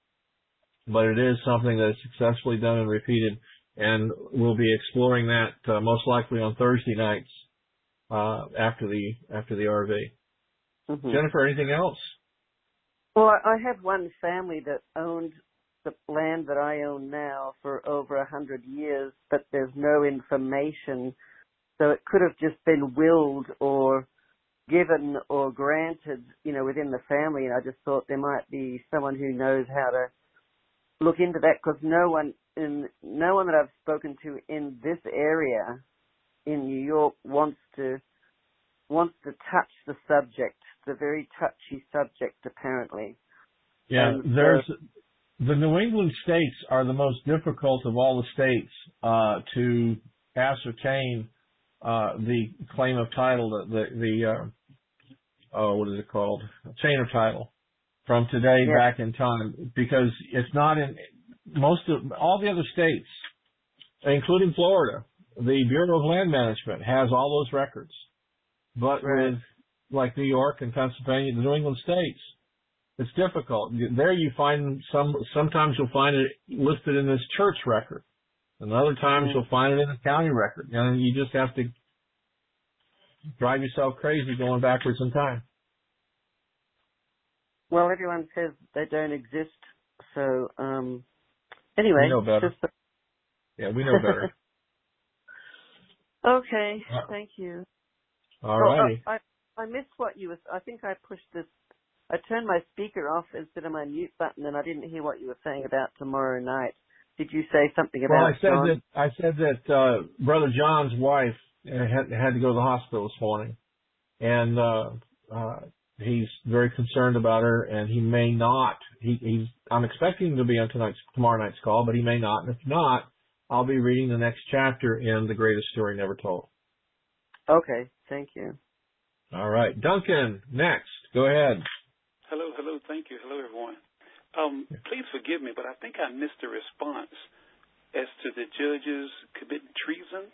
but it is something that is successfully done and repeated, and we'll be exploring that uh, most likely on Thursday nights uh, after the after the R V. Mm-hmm. Jennifer, anything else? Well, I have one family that owned the land that I own now for over a hundred years, but there's no information, so it could have just been willed or given or granted, you know, within the family, and I just thought there might be someone who knows how to look into that, because no one in no one that I've spoken to in this area in New York wants to wants to touch the subject. It's a very touchy subject, apparently. Yeah, and there's so, the New England states are the most difficult of all the states uh, to ascertain uh, the claim of title, the the, the uh, oh, what is it called? Chain of title from today yeah. back in time, because it's not in most of all the other states, including Florida. The Bureau of Land Management has all those records, but right. with like New York and Pennsylvania, the New England states, it's difficult. There you find some. Sometimes you'll find it listed in this church record, and other times mm-hmm. you'll find it in a county record, and you just have to drive yourself crazy going backwards in time. Well, everyone says they don't exist. So, um, anyway. We know better. Just... Yeah, we know better. Okay, Uh, thank you. All well, righty. uh, I, I missed what you was, I think I pushed this, I turned my speaker off instead of my mute button, and I didn't hear what you were saying about tomorrow night. Did you say something about Well, I said John? that I said that uh, Brother John's wife had had to go to the hospital this morning, and uh, uh, he's very concerned about her, and he may not. He, he's I'm expecting him to be on tonight's tomorrow night's call, but he may not. And if not, I'll be reading the next chapter in The Greatest Story Never Told. Okay, thank you. All right, Duncan, next. Go ahead. Hello, hello, thank you. Hello, everyone. Um, please forgive me, but I think I missed a response as to the judges committing treason.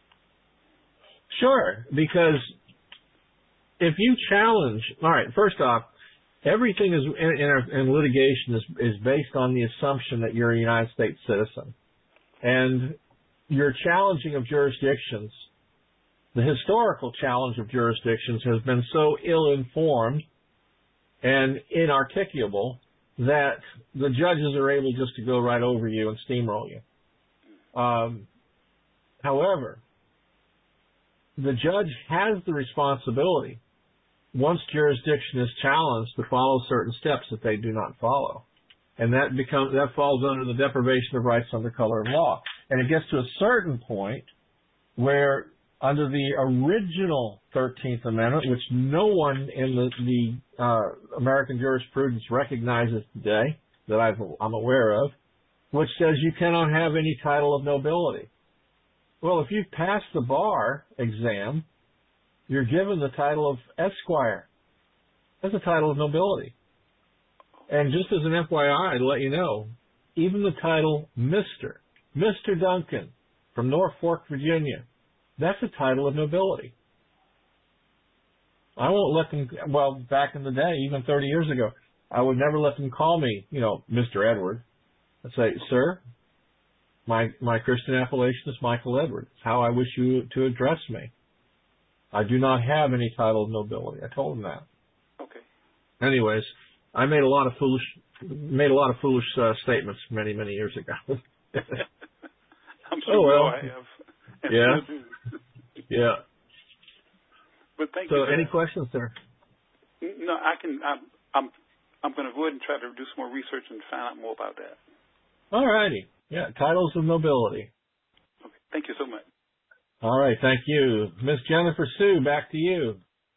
Sure, because if you challenge, all right, first off, everything is in, in, in litigation is, is based on the assumption that you're a United States citizen. And your challenging of jurisdictions, the historical challenge of jurisdictions has been so ill-informed and inarticulable that the judges are able just to go right over you and steamroll you. Um, however, the judge has the responsibility, once jurisdiction is challenged, to follow certain steps that they do not follow. And that becomes that falls under the deprivation of rights under color of law. And it gets to a certain point where under the original thirteenth Amendment, which no one in the, the uh, American jurisprudence recognizes today, that I've, I'm aware of, which says you cannot have any title of nobility. Well, if you've passed the bar exam, you're given the title of Esquire. That's a title of nobility. And just as an F Y I, to let you know, even the title Mister, Mister Duncan from North Fork, Virginia, that's a title of nobility. I won't let them, well, back in the day, even thirty years ago, I would never let them call me, you know, Mister Edward. I'd say, sir, my my Christian appellation is Michael Edward. It's how I wish you to address me. I do not have any title of nobility. I told him that. Okay. Anyways, I made a lot of foolish made a lot of foolish uh, statements many many years ago. I'm sure oh well. I have. And Yeah. still do. Yeah. But thank so you. So, any questions, sir? No, I can. I'm. I'm. I'm going to go ahead and try to do some more research and find out more about that. All righty. Yeah. Titles of nobility. Okay. Thank you so much. All right. Thank you, Miss Jennifer Sue. Back to you.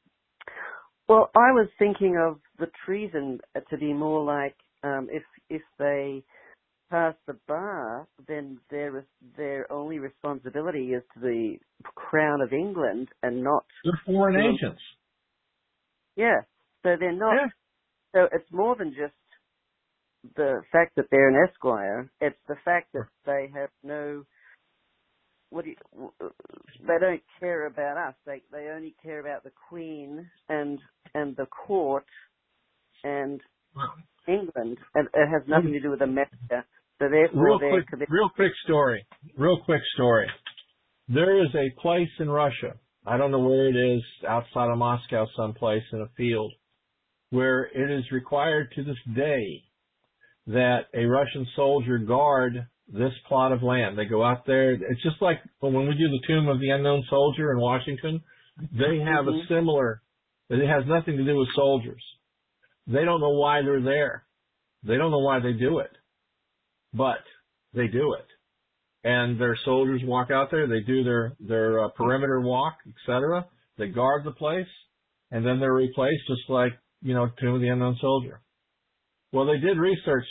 Well, I was thinking of the treason to be more like um, if if they pass the bar, then their their only responsibility is to the Crown of England and not They're foreign to, agents. Yeah, so they're not. Yeah. So it's more than just the fact that they're an esquire. It's the fact that they have no. What do you, they don't care about us. They they only care about the Queen and and the court and England, and it has nothing to do with America. So therefore, real they're quick, committed. real quick story. Real quick story. There is a place in Russia. I don't know where it is, outside of Moscow, someplace in a field, where it is required to this day that a Russian soldier guard this plot of land. They go out there. It's just like when we do the Tomb of the Unknown Soldier in Washington. They have Mm-hmm. a similar. It has nothing to do with soldiers. They don't know why they're there. They don't know why they do it. But they do it. And their soldiers walk out there, they do their, their uh, perimeter walk, et cetera. They guard the place, and then they're replaced just like, you know, Tomb of the Unknown Soldier. Well, they did research,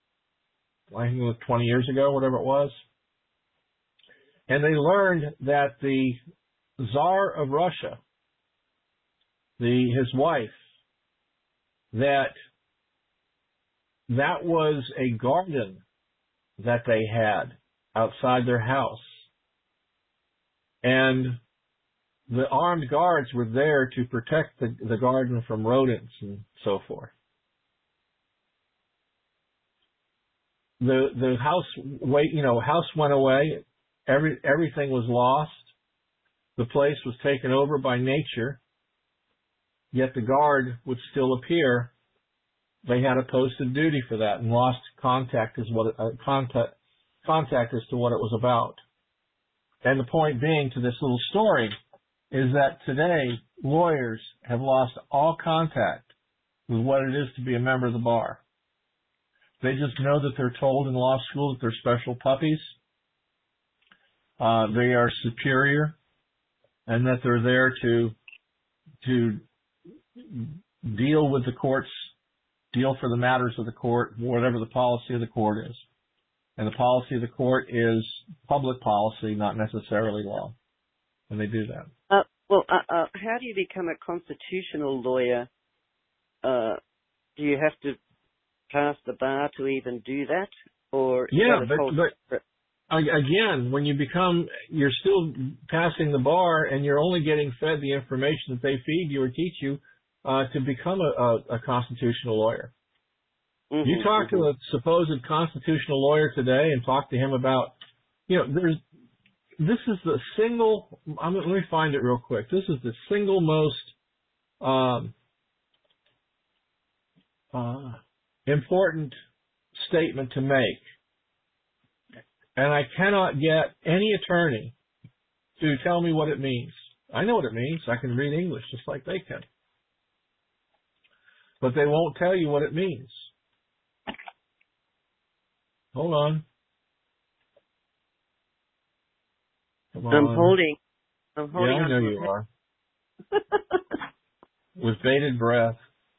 I think it was twenty years ago, whatever it was, and they learned that the Tsar of Russia, the his wife, that that was a garden that they had outside their house. And the armed guards were there to protect the, the garden from rodents and so forth. The the house wait you know house went away. Every everything was lost. The place was taken over by nature. Yet the guard would still appear they had a posted duty for that and lost contact as what uh, contact contact as to what it was about. And the point being to this little story is that today lawyers have lost all contact with what it is to be a member of the bar. They just know that they're told in law school that they're special puppies, uh, they are superior, and that they're there to to deal with the courts, deal for the matters of the court, whatever the policy of the court is. And the policy of the court is public policy, not necessarily law. And they do that. Uh, well, uh, uh, how do you become a constitutional lawyer? Uh, do you have to pass the bar to even do that? Or yeah, is that but, but again, when you become, you're still passing the bar and you're only getting fed the information that they feed you or teach you uh, to become a, a, a constitutional lawyer. Mm-hmm, you talk mm-hmm. to a supposed constitutional lawyer today and talk to him about, you know, there's, this is the single, I'm, let me find it real quick. This is the single most um, uh, important statement to make. And I cannot get any attorney to tell me what it means. I know what it means. I can read English just like they can. But they won't tell you what it means. Hold on. Come on. I'm holding. I'm holding. Yeah, I know you are. With bated breath.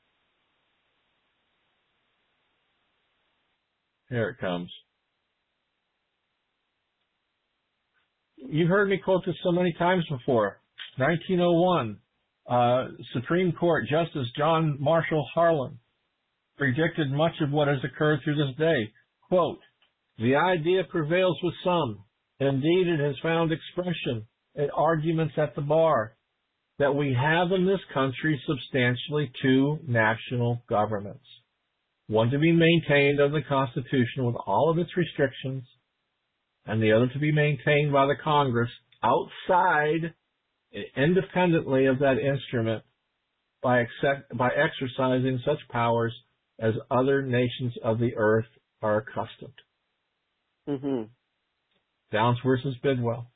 Here it comes. You've heard me quote this so many times before. nineteen oh one, uh, Supreme Court Justice John Marshall Harlan predicted much of what has occurred through this day. Quote, the idea prevails with some. Indeed, it has found expression in arguments at the bar that we have in this country substantially two national governments. One to be maintained under the Constitution with all of its restrictions, and the other to be maintained by the Congress outside, independently of that instrument, by, accept, by exercising such powers as other nations of the earth are accustomed. Mm-hmm. Downs versus Bidwell.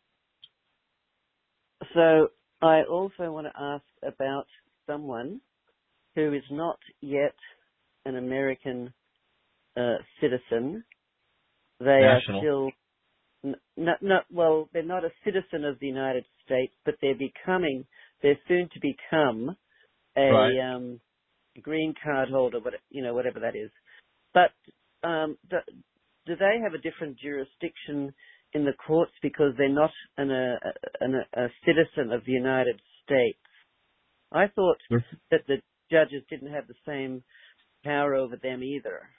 So I also want to ask about someone who is not yet an American uh, citizen. They National. are still No, no, well, they're not a citizen of the United States, but they're becoming, they're soon to become a right. um, green card holder, what, you know, whatever that is. But um, do, do they have a different jurisdiction in the courts because they're not an, a, an, a citizen of the United States? I thought yes. that the judges didn't have the same power over them either.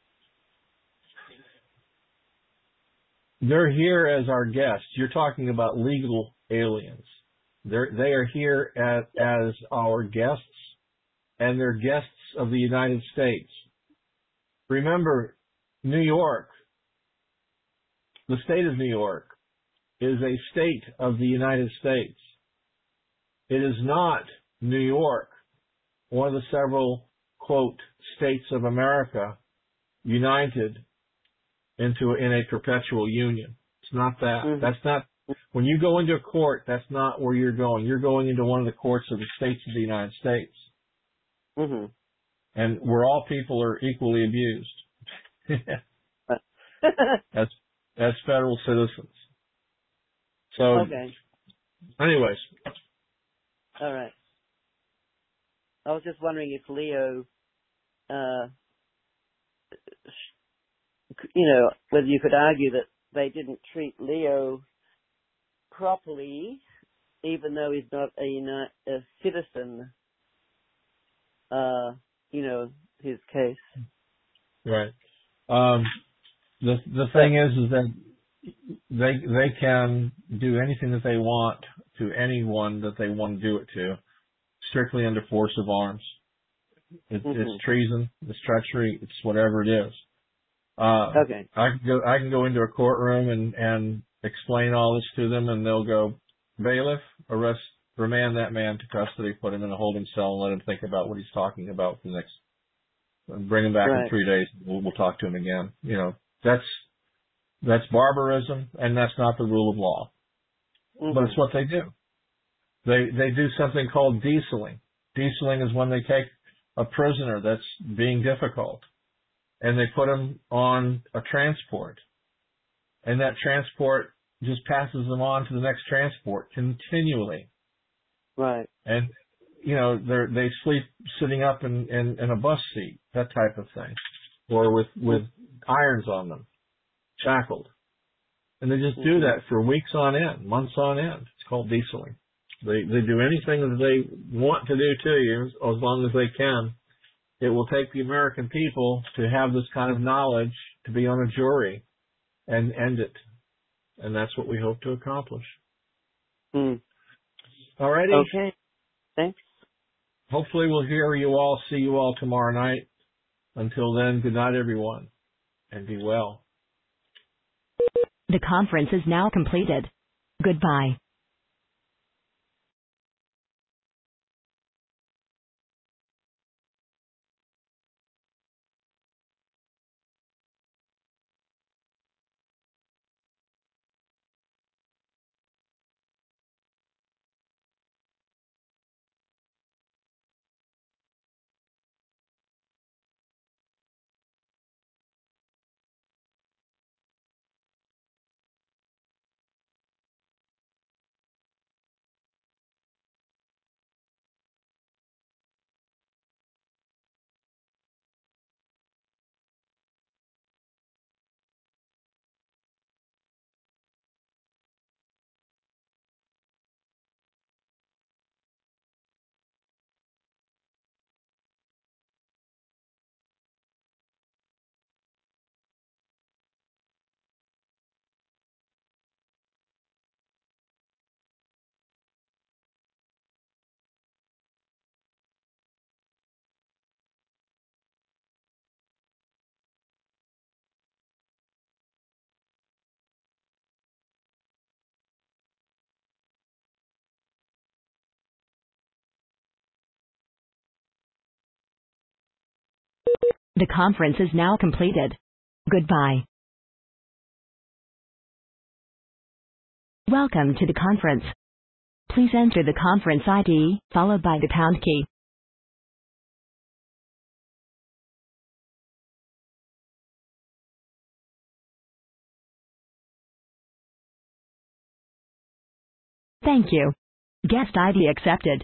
They're here as our guests. You're talking about legal aliens. They're, they are here as, as our guests, and they're guests of the United States. Remember, New York, the state of New York, is a state of the United States. It is not New York, one of the several, quote, states of America, united into in a perpetual union. It's not that. Mm-hmm. That's not, when you go into a court, that's not where you're going. You're going into one of the courts of the states of the United States. Mm-hmm. And where all people are equally abused as, as federal citizens. So, okay. anyways. All right. I was just wondering if Leo, uh, you know, whether you could argue that they didn't treat Leo properly, even though he's not a, Uni- a citizen, uh, you know, his case. Right. Um, the the thing is, is that they they can do anything that they want to anyone that they want to do it to, strictly under force of arms. It, mm-hmm. It's treason, it's treachery, it's whatever it is. Uh, okay. I can go. I can go into a courtroom and and explain all this to them, and they'll go, bailiff, arrest, remand that man to custody, put him in a holding cell, and let him think about what he's talking about for the next Bring him back right. in three days. We'll, we'll talk to him again. You know, that's that's barbarism, and that's not the rule of law. Mm-hmm. But it's what they do. They they do something called dieseling. Dieseling is when they take a prisoner that's being difficult, and they put him on a transport, and that transport just passes them on to the next transport continually. Right. And, you know, they they sleep sitting up in, in, in a bus seat, that type of thing, or with, with irons on them, shackled. And they just do that for weeks on end, months on end. It's called dieseling. They they do anything that they want to do to you as long as they can. It will take the American people to have this kind of knowledge to be on a jury and end it. And that's what we hope to accomplish. Hmm. All righty. Okay. Thanks. Hopefully we'll hear you all, see you all tomorrow night. Until then, good night, everyone, and be well. The conference is now completed. Goodbye. The conference is now completed. Goodbye. Welcome to the conference. Please enter the conference I D, followed by the pound key. Thank you. Guest I D accepted.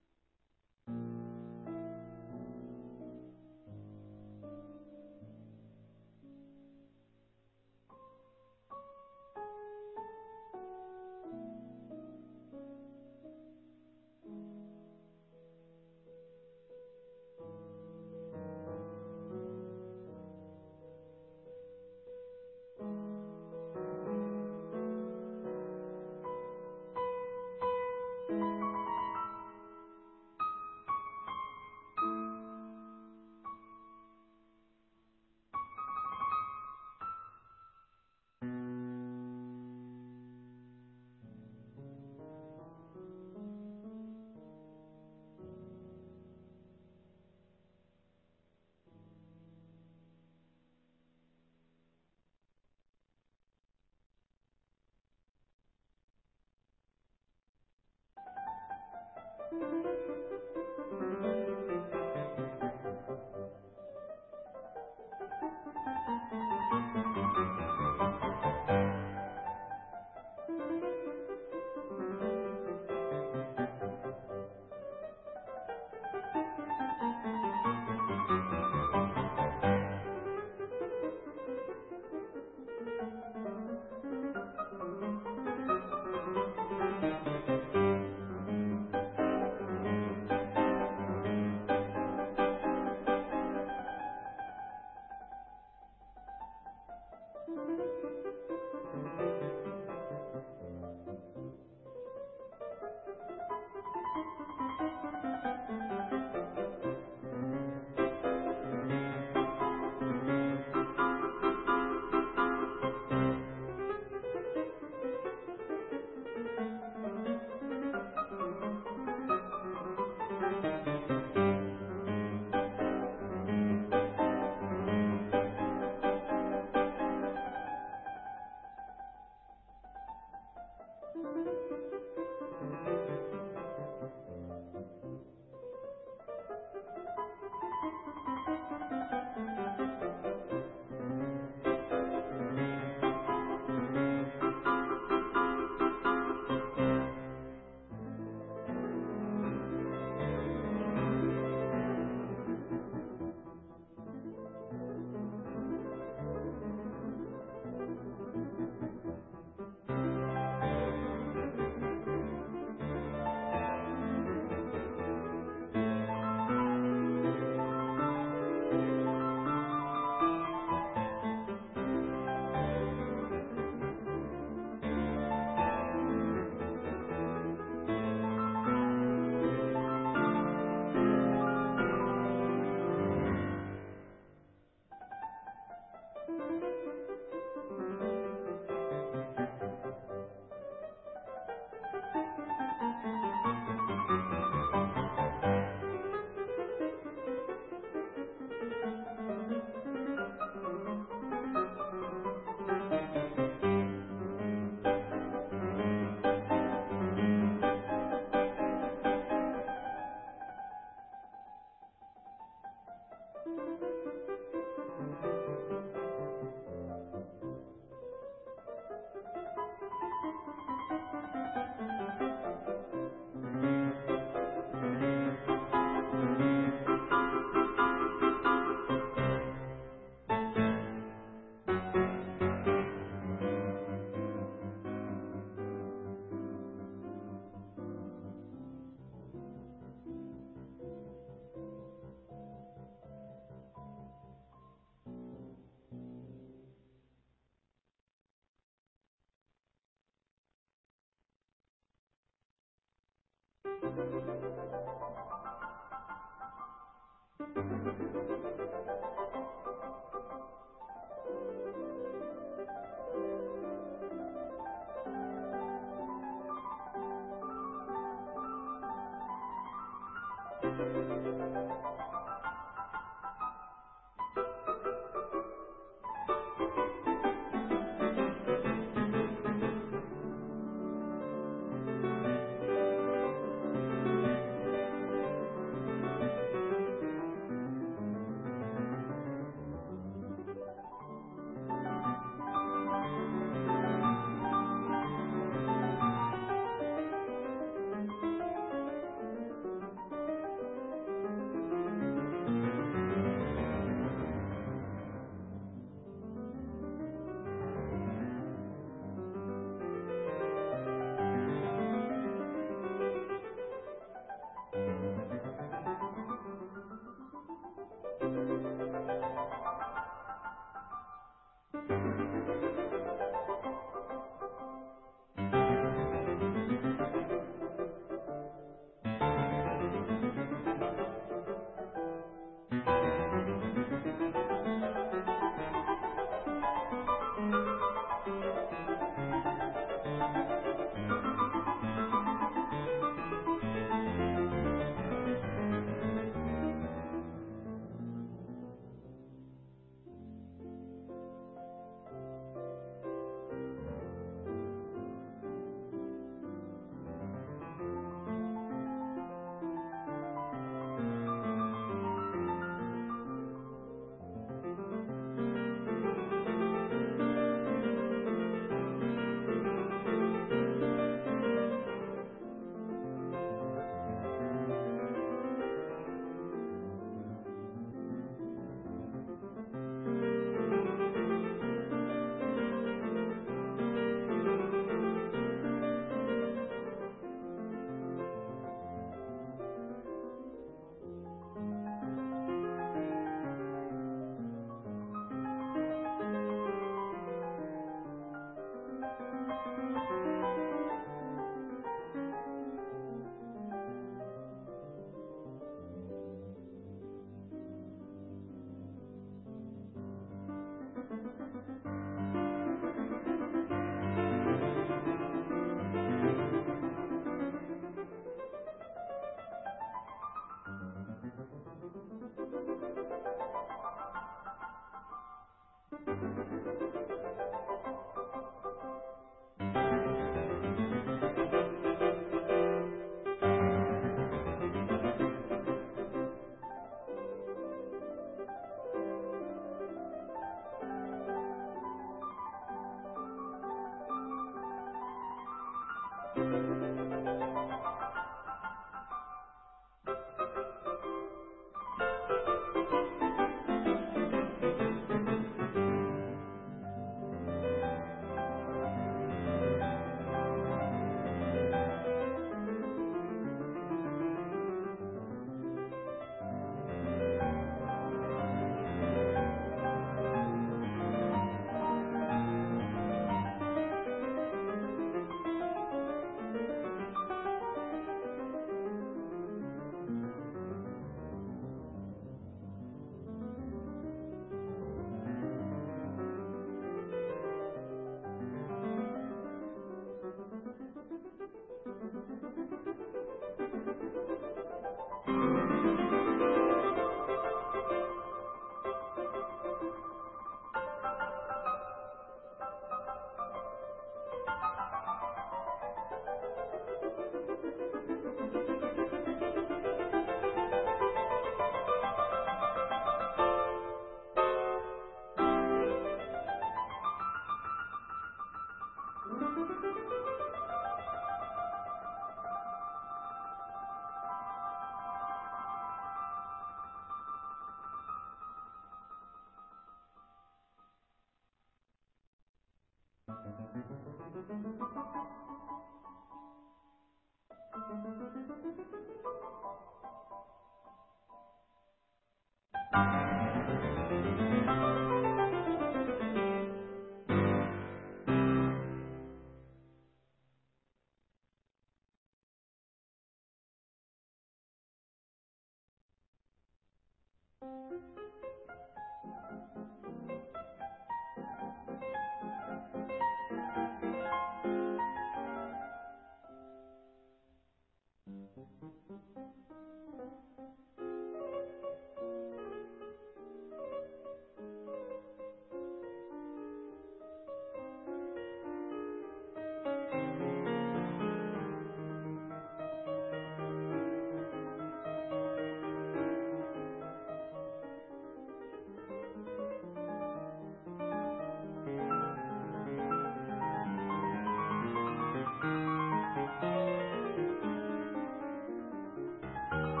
Thank you.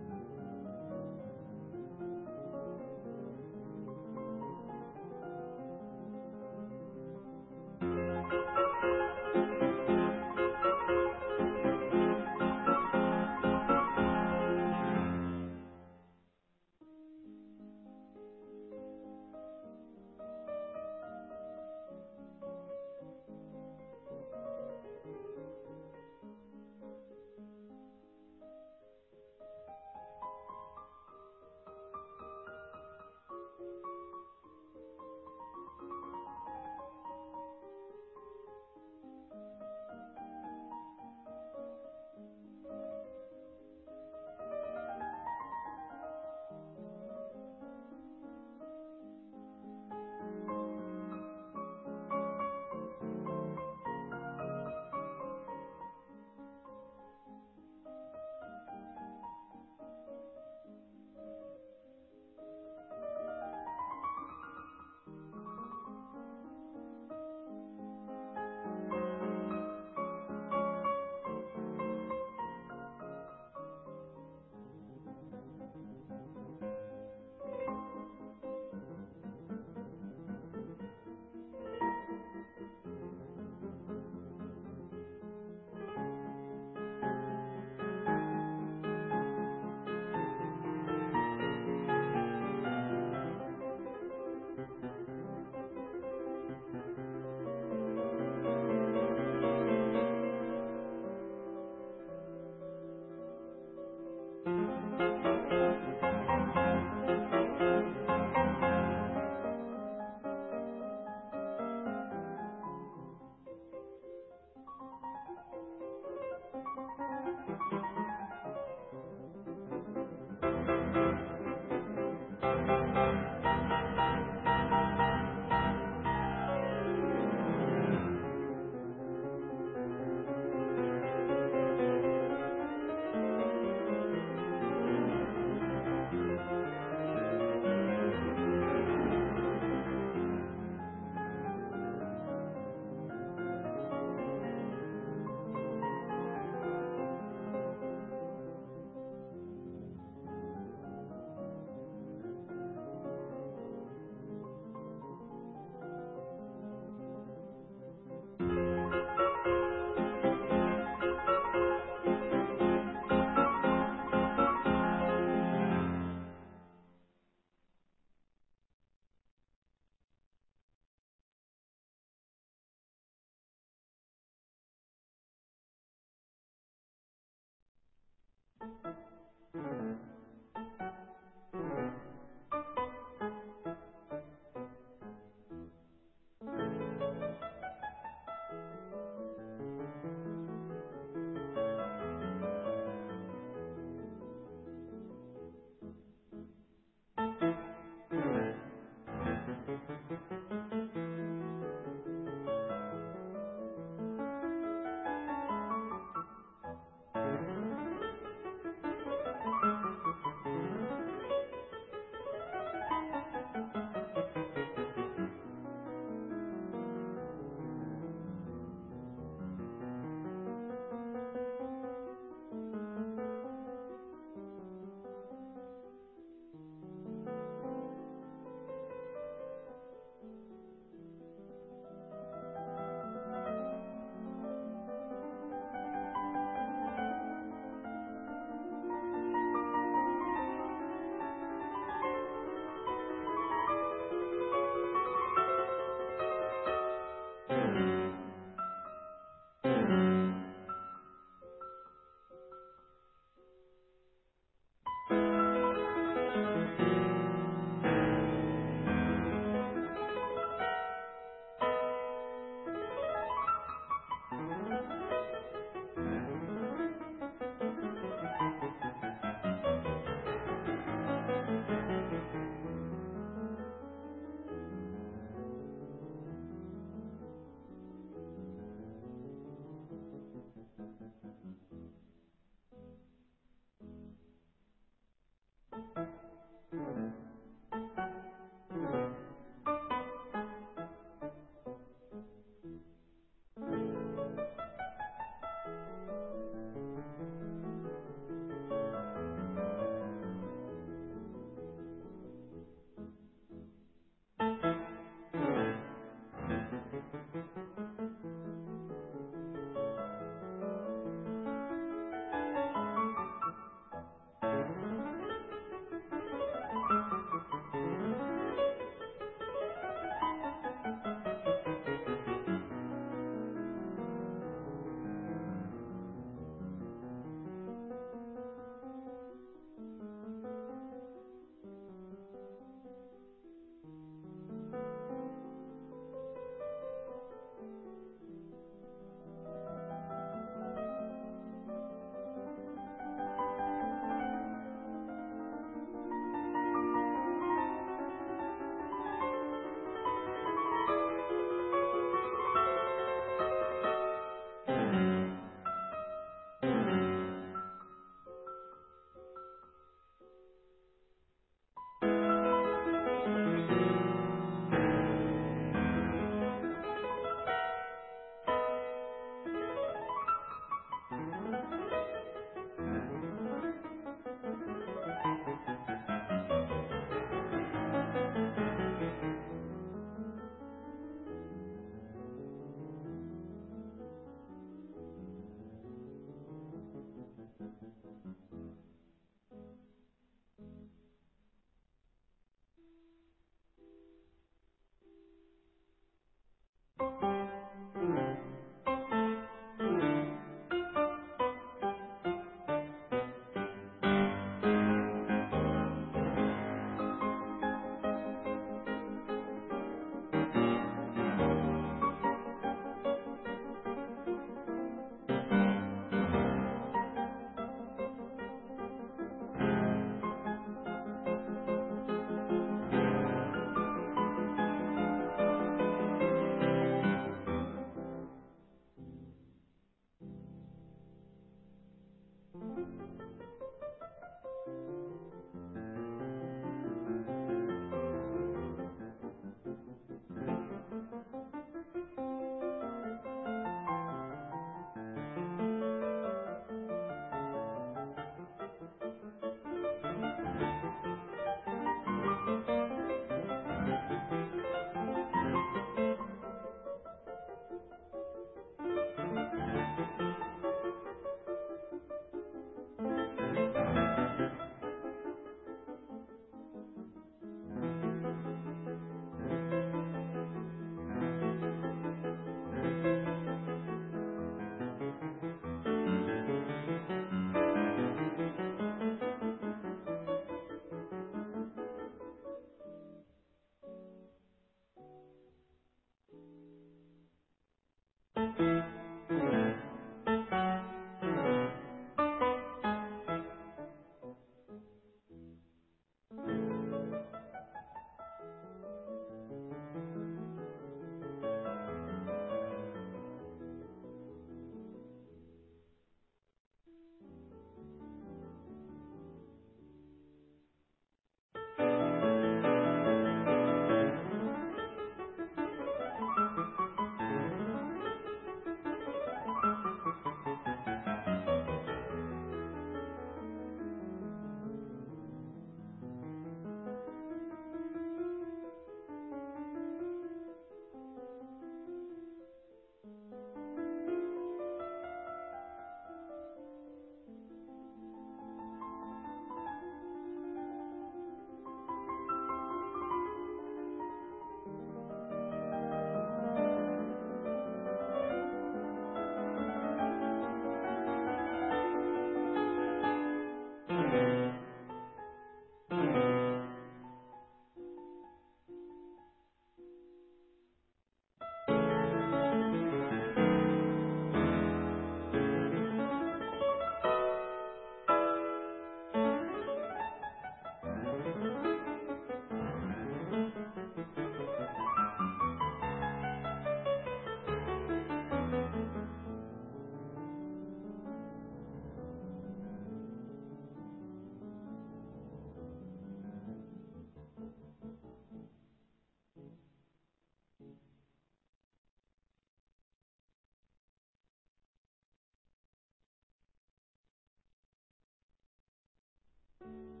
you.